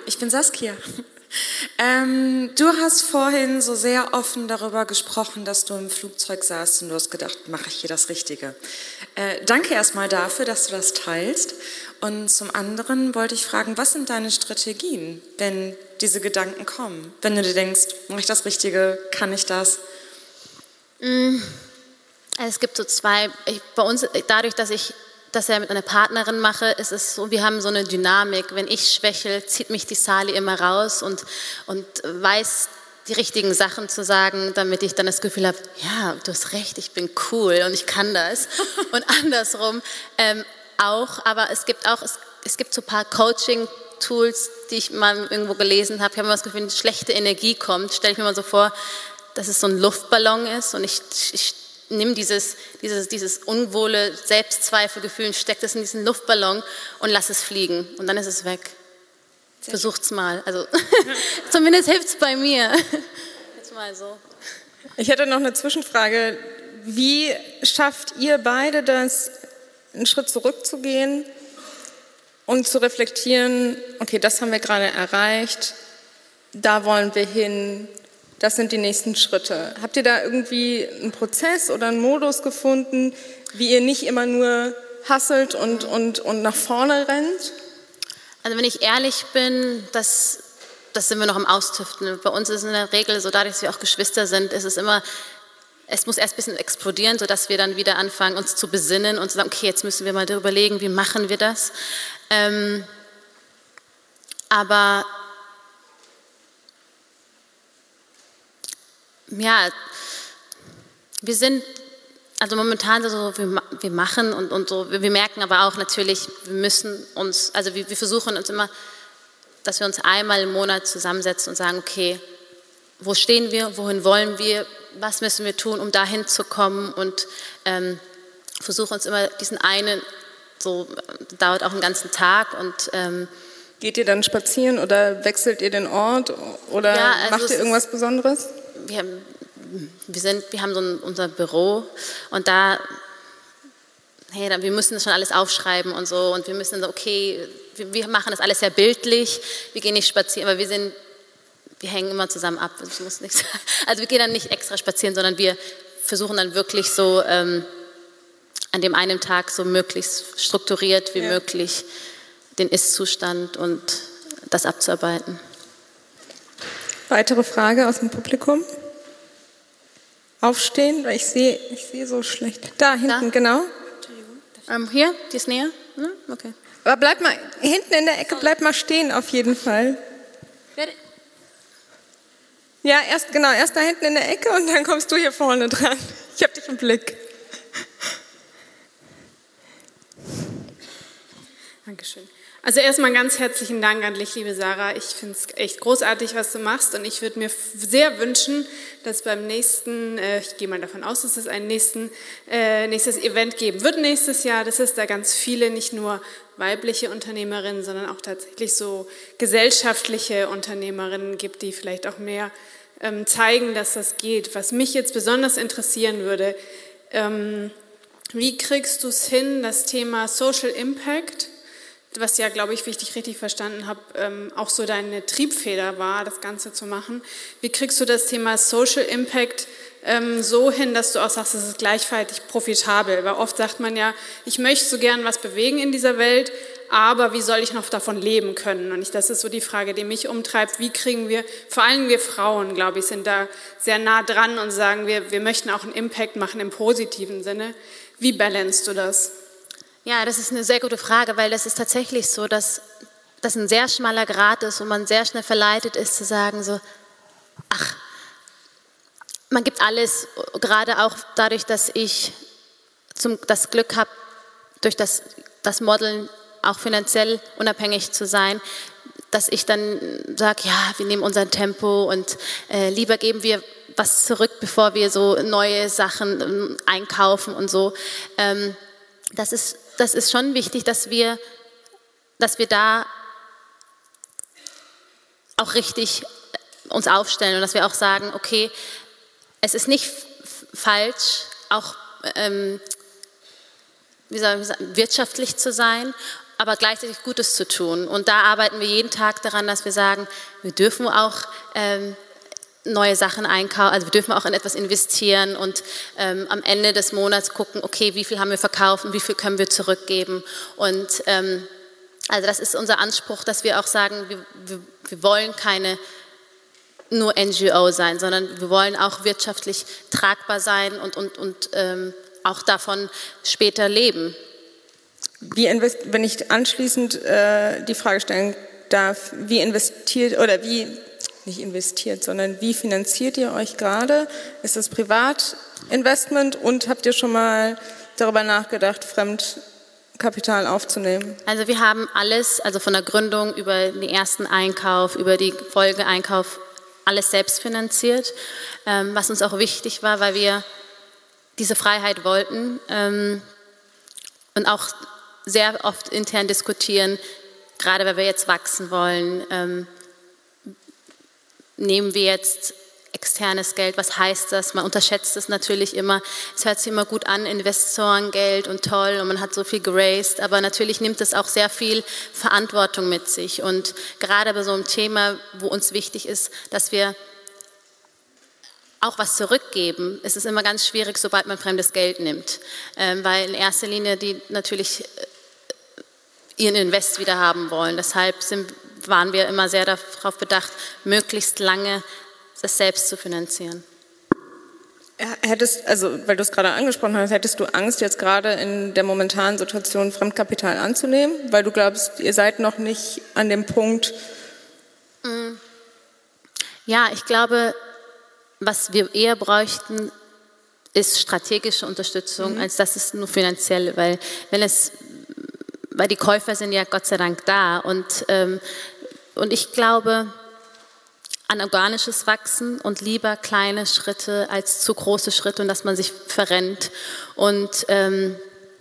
ich bin Saskia. Ähm, du hast vorhin so sehr offen darüber gesprochen, dass du im Flugzeug saßt und du hast gedacht, mache ich hier das Richtige. Äh, danke erstmal dafür, dass du das teilst. Und zum anderen wollte ich fragen, was sind deine Strategien, wenn diese Gedanken kommen? Wenn du dir denkst, mache ich das Richtige, kann ich das? Es gibt so zwei, ich, bei uns, dadurch, dass ich das ja mit einer Partnerin mache, ist es so, wir haben so eine Dynamik. Wenn ich schwächel, zieht mich die Sali immer raus und, und weiß, die richtigen Sachen zu sagen, damit ich dann das Gefühl habe, ja, du hast recht, ich bin cool und ich kann das. Und andersrum ähm, auch, aber es gibt auch, es, es gibt so ein paar Coaching-Tools, die ich mal irgendwo gelesen habe. Ich habe immer das Gefühl, wenn schlechte Energie kommt, stelle ich mir mal so vor, dass es so ein Luftballon ist und ich, ich nimm dieses, dieses, dieses unwohle Selbstzweifelgefühl und steck das in diesen Luftballon und lass es fliegen. Und dann ist es weg. Sehr Versucht's mal. Also zumindest hilft's bei mir. Jetzt mal so. Ich hätte noch eine Zwischenfrage. Wie schafft ihr beide das, einen Schritt zurückzugehen und zu reflektieren, okay, das haben wir gerade erreicht, da wollen wir hin, das sind die nächsten Schritte. Habt ihr da irgendwie einen Prozess oder einen Modus gefunden, wie ihr nicht immer nur hasselt und, und, und nach vorne rennt? Also wenn ich ehrlich bin, das, das sind wir noch im Austüften. Bei uns ist es in der Regel so, dadurch, dass wir auch Geschwister sind, ist es immer, es muss erst ein bisschen explodieren, sodass wir dann wieder anfangen, uns zu besinnen und zu sagen, okay, jetzt müssen wir mal darüber überlegen, wie machen wir das. Ähm, aber ja, wir sind, also momentan so, wir, wir machen und, und so, wir, wir merken aber auch natürlich, wir müssen uns, also wir, wir versuchen uns immer, dass wir uns einmal im Monat zusammensetzen und sagen, okay, wo stehen wir, wohin wollen wir, was müssen wir tun, um dahin zu kommen und ähm, versuchen uns immer diesen einen, so dauert auch einen ganzen Tag und ähm, geht ihr dann spazieren oder wechselt ihr den Ort oder ja, also macht ihr irgendwas Besonderes? Wir haben, wir, sind, wir haben so ein, unser Büro und da, hey, da, wir müssen das schon alles aufschreiben und so und wir müssen so, okay, wir, wir machen das alles sehr bildlich, wir gehen nicht spazieren, aber wir sind, wir hängen immer zusammen ab, das muss nicht sein. Also wir gehen dann nicht extra spazieren, sondern wir versuchen dann wirklich so ähm, an dem einen Tag so möglichst strukturiert wie ja. möglich den Ist-Zustand und das abzuarbeiten. Weitere Frage aus dem Publikum? Aufstehen, weil ich sehe ich sehe so schlecht. Da, hinten, da? Genau. Ähm, hier, die ist näher? Hm? Okay. Aber bleib mal, hinten in der Ecke, bleib mal stehen auf jeden Fall. Ja, erst, genau, erst da hinten in der Ecke und dann kommst du hier vorne dran. Ich habe dich im Blick. Dankeschön. Also erstmal ganz herzlichen Dank an dich, liebe Sarah. Ich finde es echt großartig, was du machst und ich würde mir sehr wünschen, dass beim nächsten, äh, ich gehe mal davon aus, dass es ein nächsten, äh, nächstes Event geben wird nächstes Jahr, dass es da ganz viele, nicht nur weibliche Unternehmerinnen, sondern auch tatsächlich so gesellschaftliche Unternehmerinnen gibt, die vielleicht auch mehr ähm, zeigen, dass das geht. Was mich jetzt besonders interessieren würde, ähm, wie kriegst du es hin, das Thema Social Impact, was ja, glaube ich, wie ich dich richtig verstanden habe, ähm, auch so deine Triebfeder war, das Ganze zu machen. Wie kriegst du das Thema Social Impact ähm, so hin, dass du auch sagst, es ist gleichzeitig profitabel? Weil oft sagt man ja, ich möchte so gern was bewegen in dieser Welt, aber wie soll ich noch davon leben können? Und ich, das ist so die Frage, die mich umtreibt. Wie kriegen wir, vor allem wir Frauen, glaube ich, sind da sehr nah dran und sagen, wir, wir möchten auch einen Impact machen im positiven Sinne. Wie balancest du das? Ja, das ist eine sehr gute Frage, weil das ist tatsächlich so, dass das ein sehr schmaler Grat ist und man sehr schnell verleitet ist zu sagen so, ach, man gibt alles, gerade auch dadurch, dass ich zum, das Glück habe, durch das, das Modeln auch finanziell unabhängig zu sein, dass ich dann sage, ja, wir nehmen unser Tempo und äh, lieber geben wir was zurück, bevor wir so neue Sachen ähm, einkaufen und so. Ähm, das ist Das ist schon wichtig, dass wir, dass wir da auch richtig uns aufstellen und dass wir auch sagen, okay, es ist nicht falsch, auch ähm, wie soll ich sagen, wirtschaftlich zu sein, aber gleichzeitig Gutes zu tun. Und da arbeiten wir jeden Tag daran, dass wir sagen, wir dürfen auch ähm, neue Sachen einkaufen, also wir dürfen auch in etwas investieren und ähm, am Ende des Monats gucken, okay, wie viel haben wir verkauft und wie viel können wir zurückgeben. Und ähm, also das ist unser Anspruch, dass wir auch sagen, wir, wir, wir wollen keine nur N G O sein, sondern wir wollen auch wirtschaftlich tragbar sein und, und, und ähm, auch davon später leben. Wie invest- wenn ich anschließend äh, die Frage stellen darf, wie investiert oder wie nicht investiert, sondern wie finanziert ihr euch gerade? Ist das Privatinvestment und habt ihr schon mal darüber nachgedacht, Fremdkapital aufzunehmen? Also wir haben alles, also von der Gründung über den ersten Einkauf, über die Folgeeinkauf, alles selbst finanziert, ähm, was uns auch wichtig war, weil wir diese Freiheit wollten ähm, und auch sehr oft intern diskutieren, gerade weil wir jetzt wachsen wollen, ähm, nehmen wir jetzt externes Geld, was heißt das? Man unterschätzt es natürlich immer. Es hört sich immer gut an, Investorengeld und toll und man hat so viel geraced, aber natürlich nimmt es auch sehr viel Verantwortung mit sich. Und gerade bei so einem Thema, wo uns wichtig ist, dass wir auch was zurückgeben, ist es immer ganz schwierig, sobald man fremdes Geld nimmt, ähm, weil in erster Linie die natürlich ihren Invest wieder haben wollen. Deshalb sind, waren wir immer sehr darauf bedacht, möglichst lange das selbst zu finanzieren. Hättest, also weil du es gerade angesprochen hast, hättest du Angst, jetzt gerade in der momentanen Situation Fremdkapital anzunehmen, weil du glaubst, ihr seid noch nicht an dem Punkt? Ja, ich glaube, was wir eher bräuchten, ist strategische Unterstützung, mhm. als dass es nur finanziell, weil wenn es, weil die Käufer sind ja Gott sei Dank da und ähm, und ich glaube an organisches Wachsen und lieber kleine Schritte als zu große Schritte und dass man sich verrennt. Und ähm,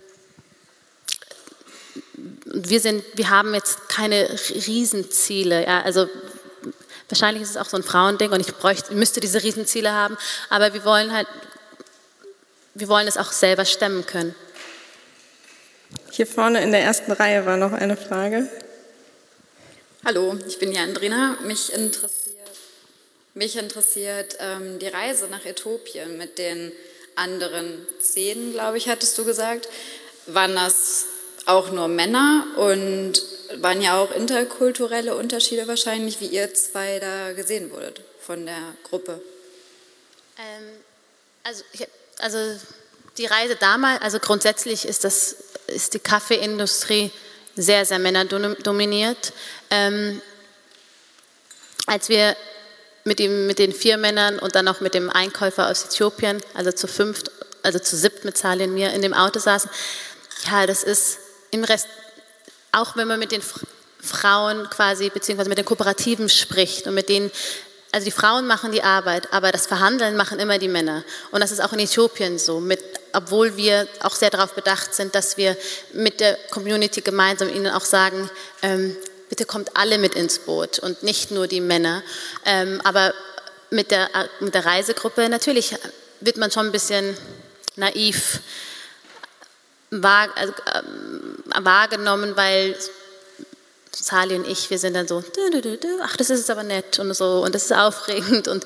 wir, sind, wir haben jetzt keine Riesenziele. Ja, also wahrscheinlich ist es auch so ein Frauending und ich bräuchte, müsste diese Riesenziele haben, aber wir wollen halt, wir wollen es auch selber stemmen können. Hier vorne in der ersten Reihe war noch eine Frage. Hallo, ich bin Jandrina. Mich interessiert Mich interessiert ähm, die Reise nach Äthiopien mit den anderen zehn, glaube ich, hattest du gesagt. Waren das auch nur Männer und waren ja auch interkulturelle Unterschiede wahrscheinlich, wie ihr zwei da gesehen wurdet von der Gruppe? Ähm, also, ich, also die Reise damals, also grundsätzlich ist, das, ist die Kaffeeindustrie sehr, sehr männerdominiert. Ähm, als wir Mit, dem, mit den vier Männern und dann noch mit dem Einkäufer aus Äthiopien, also zu fünft, also zu siebt mit Sali und mir in dem Auto saßen. Ja, das ist im Rest, auch wenn man mit den Frauen quasi, beziehungsweise mit den Kooperativen spricht und mit denen, also die Frauen machen die Arbeit, aber das Verhandeln machen immer die Männer. Und das ist auch in Äthiopien so, mit, obwohl wir auch sehr darauf bedacht sind, dass wir mit der Community gemeinsam ihnen auch sagen, ähm, bitte kommt alle mit ins Boot und nicht nur die Männer. Ähm, aber mit der, mit der Reisegruppe, natürlich wird man schon ein bisschen naiv wahr, also, ähm, wahrgenommen, weil Sali und ich, wir sind dann so, dü, dü, dü, dü, ach, das ist aber nett und so und das ist aufregend. Und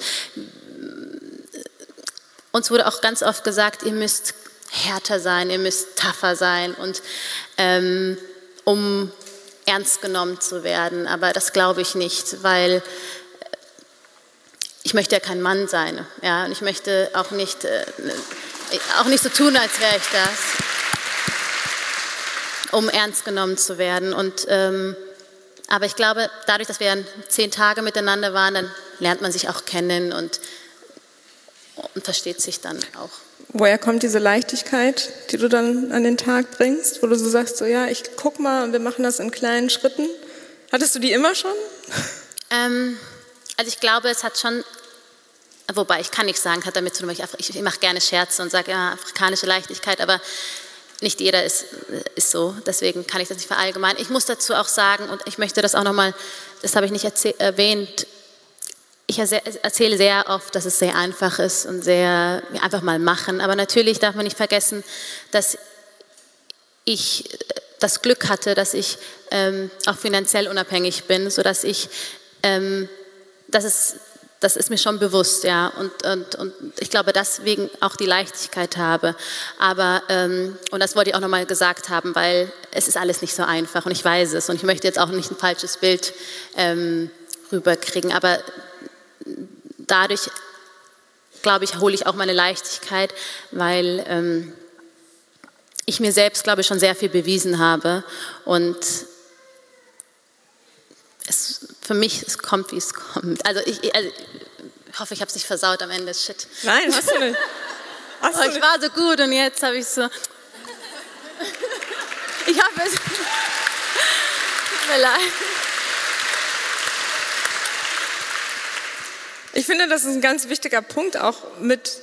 uns wurde auch ganz oft gesagt, ihr müsst härter sein, ihr müsst tougher sein, und ähm, um ernst genommen zu werden, aber das glaube ich nicht, weil ich möchte ja kein Mann sein, ja, und ich möchte auch nicht, äh, auch nicht so tun, als wäre ich das, um ernst genommen zu werden. Und ähm, aber ich glaube, dadurch, dass wir zehn Tage miteinander waren, dann lernt man sich auch kennen und, und versteht sich dann auch. Woher kommt diese Leichtigkeit, die du dann an den Tag bringst, wo du so sagst, so ja, ich guck mal und wir machen das in kleinen Schritten? Hattest du die immer schon? Ähm, also ich glaube, es hat schon, wobei ich kann nicht sagen, hat damit zu tun, weil ich, ich mache gerne Scherze und sage, ja, afrikanische Leichtigkeit, aber nicht jeder ist, ist so, deswegen kann ich das nicht verallgemeinern. Ich muss dazu auch sagen, und ich möchte das auch nochmal, das habe ich nicht erwähnt, ich erzähle sehr oft, dass es sehr einfach ist und sehr ja, einfach mal machen. Aber natürlich darf man nicht vergessen, dass ich das Glück hatte, dass ich ähm, auch finanziell unabhängig bin, sodass ich, ähm, das ist, das ist mir schon bewusst, ja, und, und, und ich glaube, deswegen auch die Leichtigkeit habe, aber, ähm, und das wollte ich auch nochmal gesagt haben, weil es ist alles nicht so einfach und ich weiß es und ich möchte jetzt auch nicht ein falsches Bild ähm, rüberkriegen, aber dadurch, glaube ich, hole ich auch meine Leichtigkeit, weil ähm, ich mir selbst, glaube ich, schon sehr viel bewiesen habe und es, für mich, es kommt, wie es kommt. Also ich, also ich hoffe, ich habe es nicht versaut am Ende. Shit. Nein, hast du nicht. Hast oh, du ich nicht. war so gut und jetzt habe ich so... Ich habe es... Tut mir leid. Ich finde, das ist ein ganz wichtiger Punkt, auch mit...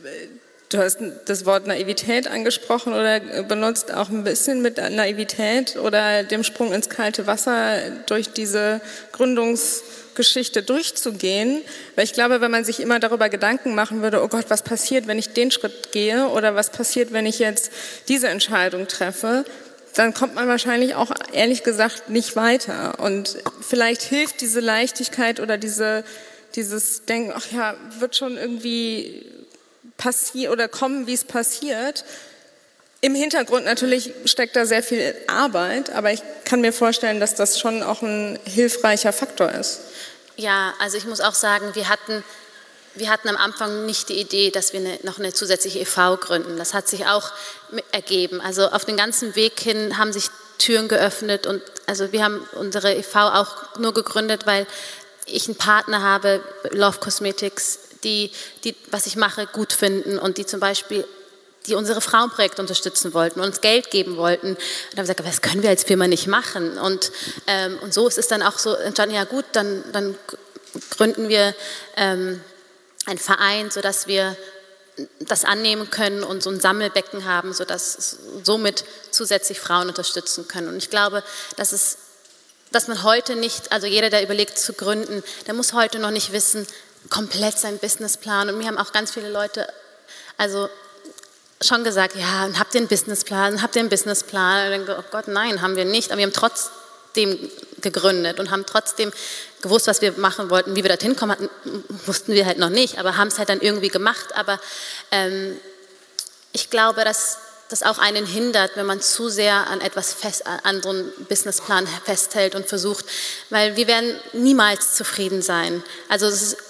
Du hast das Wort Naivität angesprochen oder benutzt auch ein bisschen mit Naivität oder dem Sprung ins kalte Wasser durch diese Gründungsgeschichte durchzugehen. Weil ich glaube, wenn man sich immer darüber Gedanken machen würde, oh Gott, was passiert, wenn ich den Schritt gehe oder was passiert, wenn ich jetzt diese Entscheidung treffe, dann kommt man wahrscheinlich auch, ehrlich gesagt, nicht weiter. Und vielleicht hilft diese Leichtigkeit oder diese, dieses Denken, ach ja, wird schon irgendwie... passieren oder kommen, wie es passiert. Im Hintergrund natürlich steckt da sehr viel Arbeit, aber ich kann mir vorstellen, dass das schon auch ein hilfreicher Faktor ist. Ja, also ich muss auch sagen, wir hatten, wir hatten am Anfang nicht die Idee, dass wir eine, noch eine zusätzliche E V gründen. Das hat sich auch ergeben. Also auf den ganzen Weg hin haben sich Türen geöffnet und also wir haben unsere E V auch nur gegründet, weil ich einen Partner habe, Love Cosmetics, Die, die, was ich mache, gut finden und die zum Beispiel, die unsere Frauenprojekte unterstützen wollten und uns Geld geben wollten. Und dann haben wir gesagt, aber das können wir als Firma nicht machen. Und, ähm, und so ist es dann auch so entstanden, ja gut, dann, dann gründen wir ähm, einen Verein, sodass wir das annehmen können und so ein Sammelbecken haben, sodass somit zusätzlich Frauen unterstützen können. Und ich glaube, dass es, dass man heute nicht, also jeder, der überlegt zu gründen, der muss heute noch nicht wissen, komplett seinen Businessplan und mir haben auch ganz viele Leute also schon gesagt, ja, und habt ihr einen Businessplan, habt ihr einen Businessplan? Und ich denke, oh Gott, nein, haben wir nicht, aber wir haben trotzdem gegründet und haben trotzdem gewusst, was wir machen wollten, wie wir dorthin kommen, hatten, wussten wir halt noch nicht, aber haben es halt dann irgendwie gemacht, aber ähm, ich glaube, dass das auch einen hindert, wenn man zu sehr an etwas fest, an so einem Businessplan festhält und versucht, weil wir werden niemals zufrieden sein. Also es ist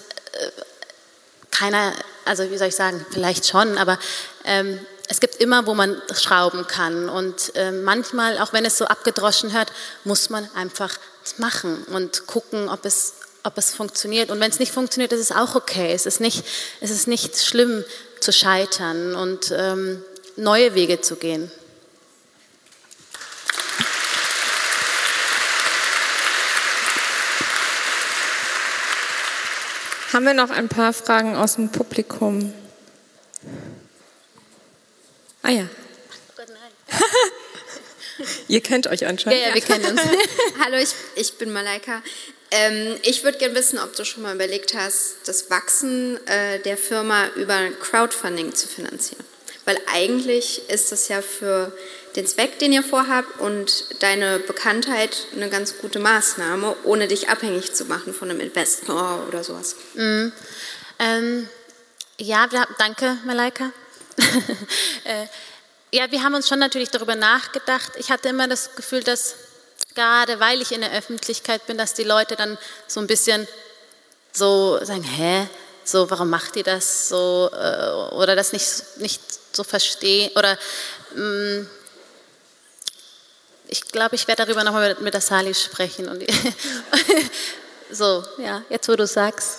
keiner, also wie soll ich sagen, vielleicht schon, aber ähm, es gibt immer, wo man schrauben kann und äh, manchmal, auch wenn es so abgedroschen hört, muss man einfach machen und gucken, ob es, ob es funktioniert und wenn es nicht funktioniert, ist es auch okay, es ist nicht, es ist nicht schlimm zu scheitern und ähm, neue Wege zu gehen. Haben wir noch ein paar Fragen aus dem Publikum? Ah ja. Ihr kennt euch anscheinend. Ja, ja, wir kennen uns. Hallo, ich, ich bin Malaika. Ähm, ich würde gerne wissen, ob du schon mal überlegt hast, das Wachsen äh, der Firma über Crowdfunding zu finanzieren. Weil eigentlich ist das ja für den Zweck, den ihr vorhabt und deine Bekanntheit eine ganz gute Maßnahme, ohne dich abhängig zu machen von einem Investor oder sowas. Mm, ähm, ja, wir, danke, Malaika. äh, ja, wir haben uns schon natürlich darüber nachgedacht. Ich hatte immer das Gefühl, dass gerade weil ich in der Öffentlichkeit bin, dass die Leute dann so ein bisschen so sagen, hä? So, warum macht ihr das so? Äh, oder das nicht, nicht so verstehen. Oder mh, ich glaube, ich werde darüber nochmal mit, mit der Sali sprechen. Und so, ja, jetzt wo du sagst.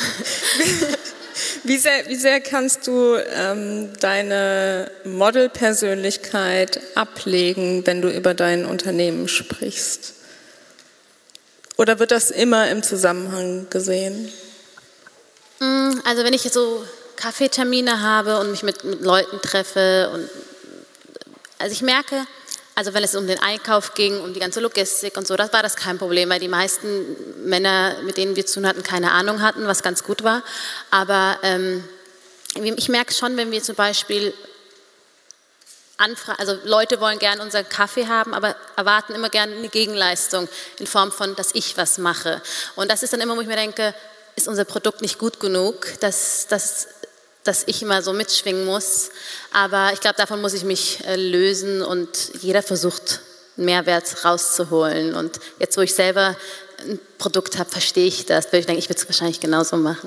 Wie sehr, wie sehr kannst du ähm, deine Modelpersönlichkeit ablegen, wenn du über dein Unternehmen sprichst? Oder wird das immer im Zusammenhang gesehen? Also wenn ich so Kaffeetermine habe und mich mit, mit Leuten treffe und also ich merke, also wenn es um den Einkauf ging, um die ganze Logistik und so, das war das kein Problem, weil die meisten Männer, mit denen wir zu tun hatten, keine Ahnung hatten, was ganz gut war. Aber ähm, ich merke schon, wenn wir zum Beispiel Anfra- also Leute wollen gerne unseren Kaffee haben, aber erwarten immer gerne eine Gegenleistung in Form von, dass ich was mache. Und das ist dann immer, wo ich mir denke, ist unser Produkt nicht gut genug, dass, dass, dass ich immer so mitschwingen muss. Aber ich glaube, davon muss ich mich äh, lösen und jeder versucht, einen Mehrwert rauszuholen. Und jetzt, wo ich selber ein Produkt habe, verstehe ich das. Weil ich denke, ich würde es wahrscheinlich genauso machen.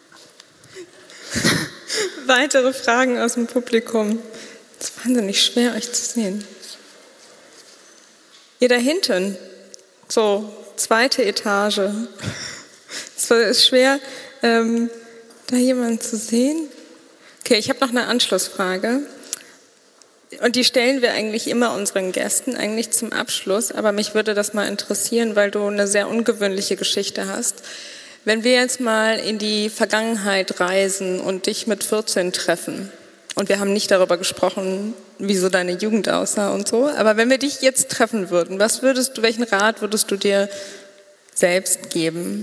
Weitere Fragen aus dem Publikum? Es ist wahnsinnig schwer, euch zu sehen. Ihr da hinten, so zweite Etage. Es ist schwer, ähm, da jemanden zu sehen. Okay, ich habe noch eine Anschlussfrage. Und die stellen wir eigentlich immer unseren Gästen, eigentlich zum Abschluss. Aber mich würde das mal interessieren, weil du eine sehr ungewöhnliche Geschichte hast. Wenn wir jetzt mal in die Vergangenheit reisen und dich mit vierzehn treffen, und wir haben nicht darüber gesprochen, wie so deine Jugend aussah und so, aber wenn wir dich jetzt treffen würden, was würdest du, welchen Rat würdest du dir selbst geben?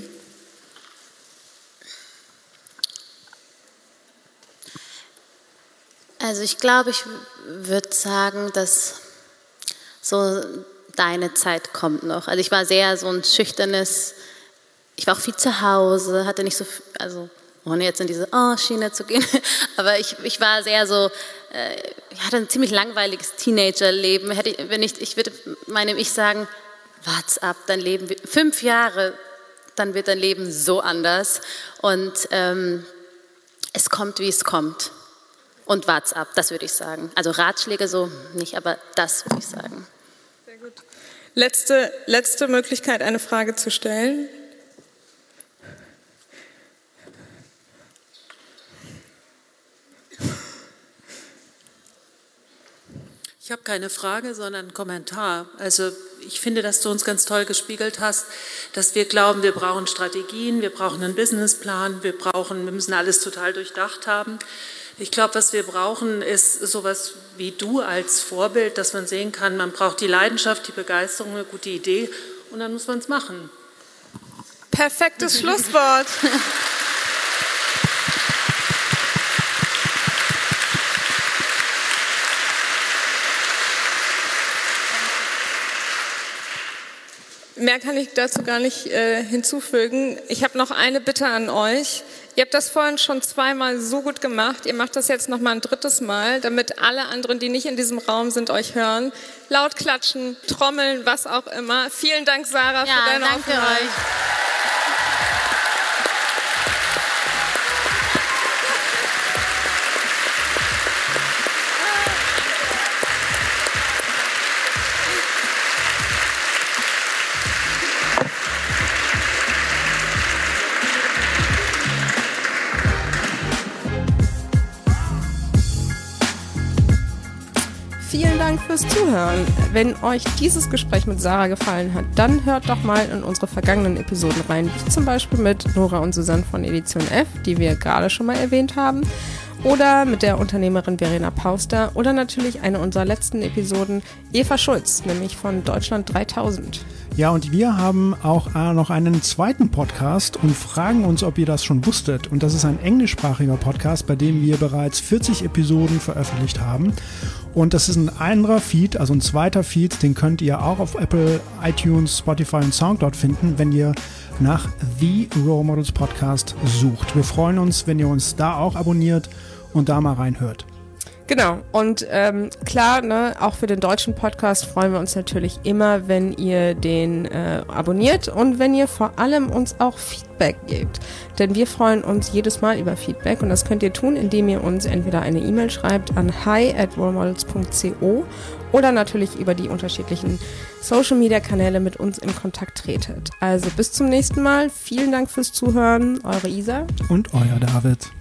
Also ich glaube, ich würde sagen, dass so deine Zeit kommt noch. Also ich war sehr so ein schüchternes, ich war auch viel zu Hause, hatte nicht so, also ohne jetzt in diese Oh-Schiene zu gehen, aber ich, ich war sehr so, äh, ich hatte ein ziemlich langweiliges Teenagerleben. Hätte ich, wenn ich, ich würde meinem Ich sagen, what's up, dein Leben, fünf Jahre, dann wird dein Leben so anders und ähm, es kommt, wie es kommt. Und wart's ab, das würde ich sagen. Also Ratschläge so nicht, aber das würde ich sagen. Sehr gut. Letzte, letzte Möglichkeit, eine Frage zu stellen. Ich habe keine Frage, sondern einen Kommentar. Also ich finde, dass du uns ganz toll gespiegelt hast, dass wir glauben, wir brauchen Strategien, wir brauchen einen Businessplan, wir brauchen, wir müssen alles total durchdacht haben. Ich glaube, was wir brauchen, ist sowas wie du als Vorbild, dass man sehen kann, man braucht die Leidenschaft, die Begeisterung, eine gute Idee und dann muss man es machen. Perfektes Schlusswort. Mehr kann ich dazu gar nicht äh, hinzufügen. Ich habe noch eine Bitte an euch. Ihr habt das vorhin schon zweimal so gut gemacht. Ihr macht das jetzt noch mal ein drittes Mal, damit alle anderen, die nicht in diesem Raum sind, euch hören. Laut klatschen, trommeln, was auch immer. Vielen Dank, Sarah, ja, für deine danke Aufnahme. Euch. Vielen Dank fürs Zuhören. Wenn euch dieses Gespräch mit Sarah gefallen hat, dann hört doch mal in unsere vergangenen Episoden rein, wie zum Beispiel mit Nora und Susanne von Edition F, die wir gerade schon mal erwähnt haben, oder mit der Unternehmerin Verena Pauster oder natürlich eine unserer letzten Episoden, Eva Schulz, nämlich von Deutschland dreitausend. Ja, und wir haben auch äh, noch einen zweiten Podcast und fragen uns, ob ihr das schon wusstet. Und das ist ein englischsprachiger Podcast, bei dem wir bereits vierzig Episoden veröffentlicht haben. Und das ist ein anderer Feed, also ein zweiter Feed, den könnt ihr auch auf Apple, iTunes, Spotify und Soundcloud finden, wenn ihr nach The Role Models Podcast sucht. Wir freuen uns, wenn ihr uns da auch abonniert und da mal reinhört. Genau, und ähm, klar, ne, auch für den deutschen Podcast freuen wir uns natürlich immer, wenn ihr den äh, abonniert und wenn ihr vor allem uns auch Feedback gebt. Denn wir freuen uns jedes Mal über Feedback und das könnt ihr tun, indem ihr uns entweder eine E-Mail schreibt an hi at rolemodels punkt co oder natürlich über die unterschiedlichen Social-Media-Kanäle mit uns in Kontakt tretet. Also bis zum nächsten Mal, vielen Dank fürs Zuhören, eure Isa und euer David.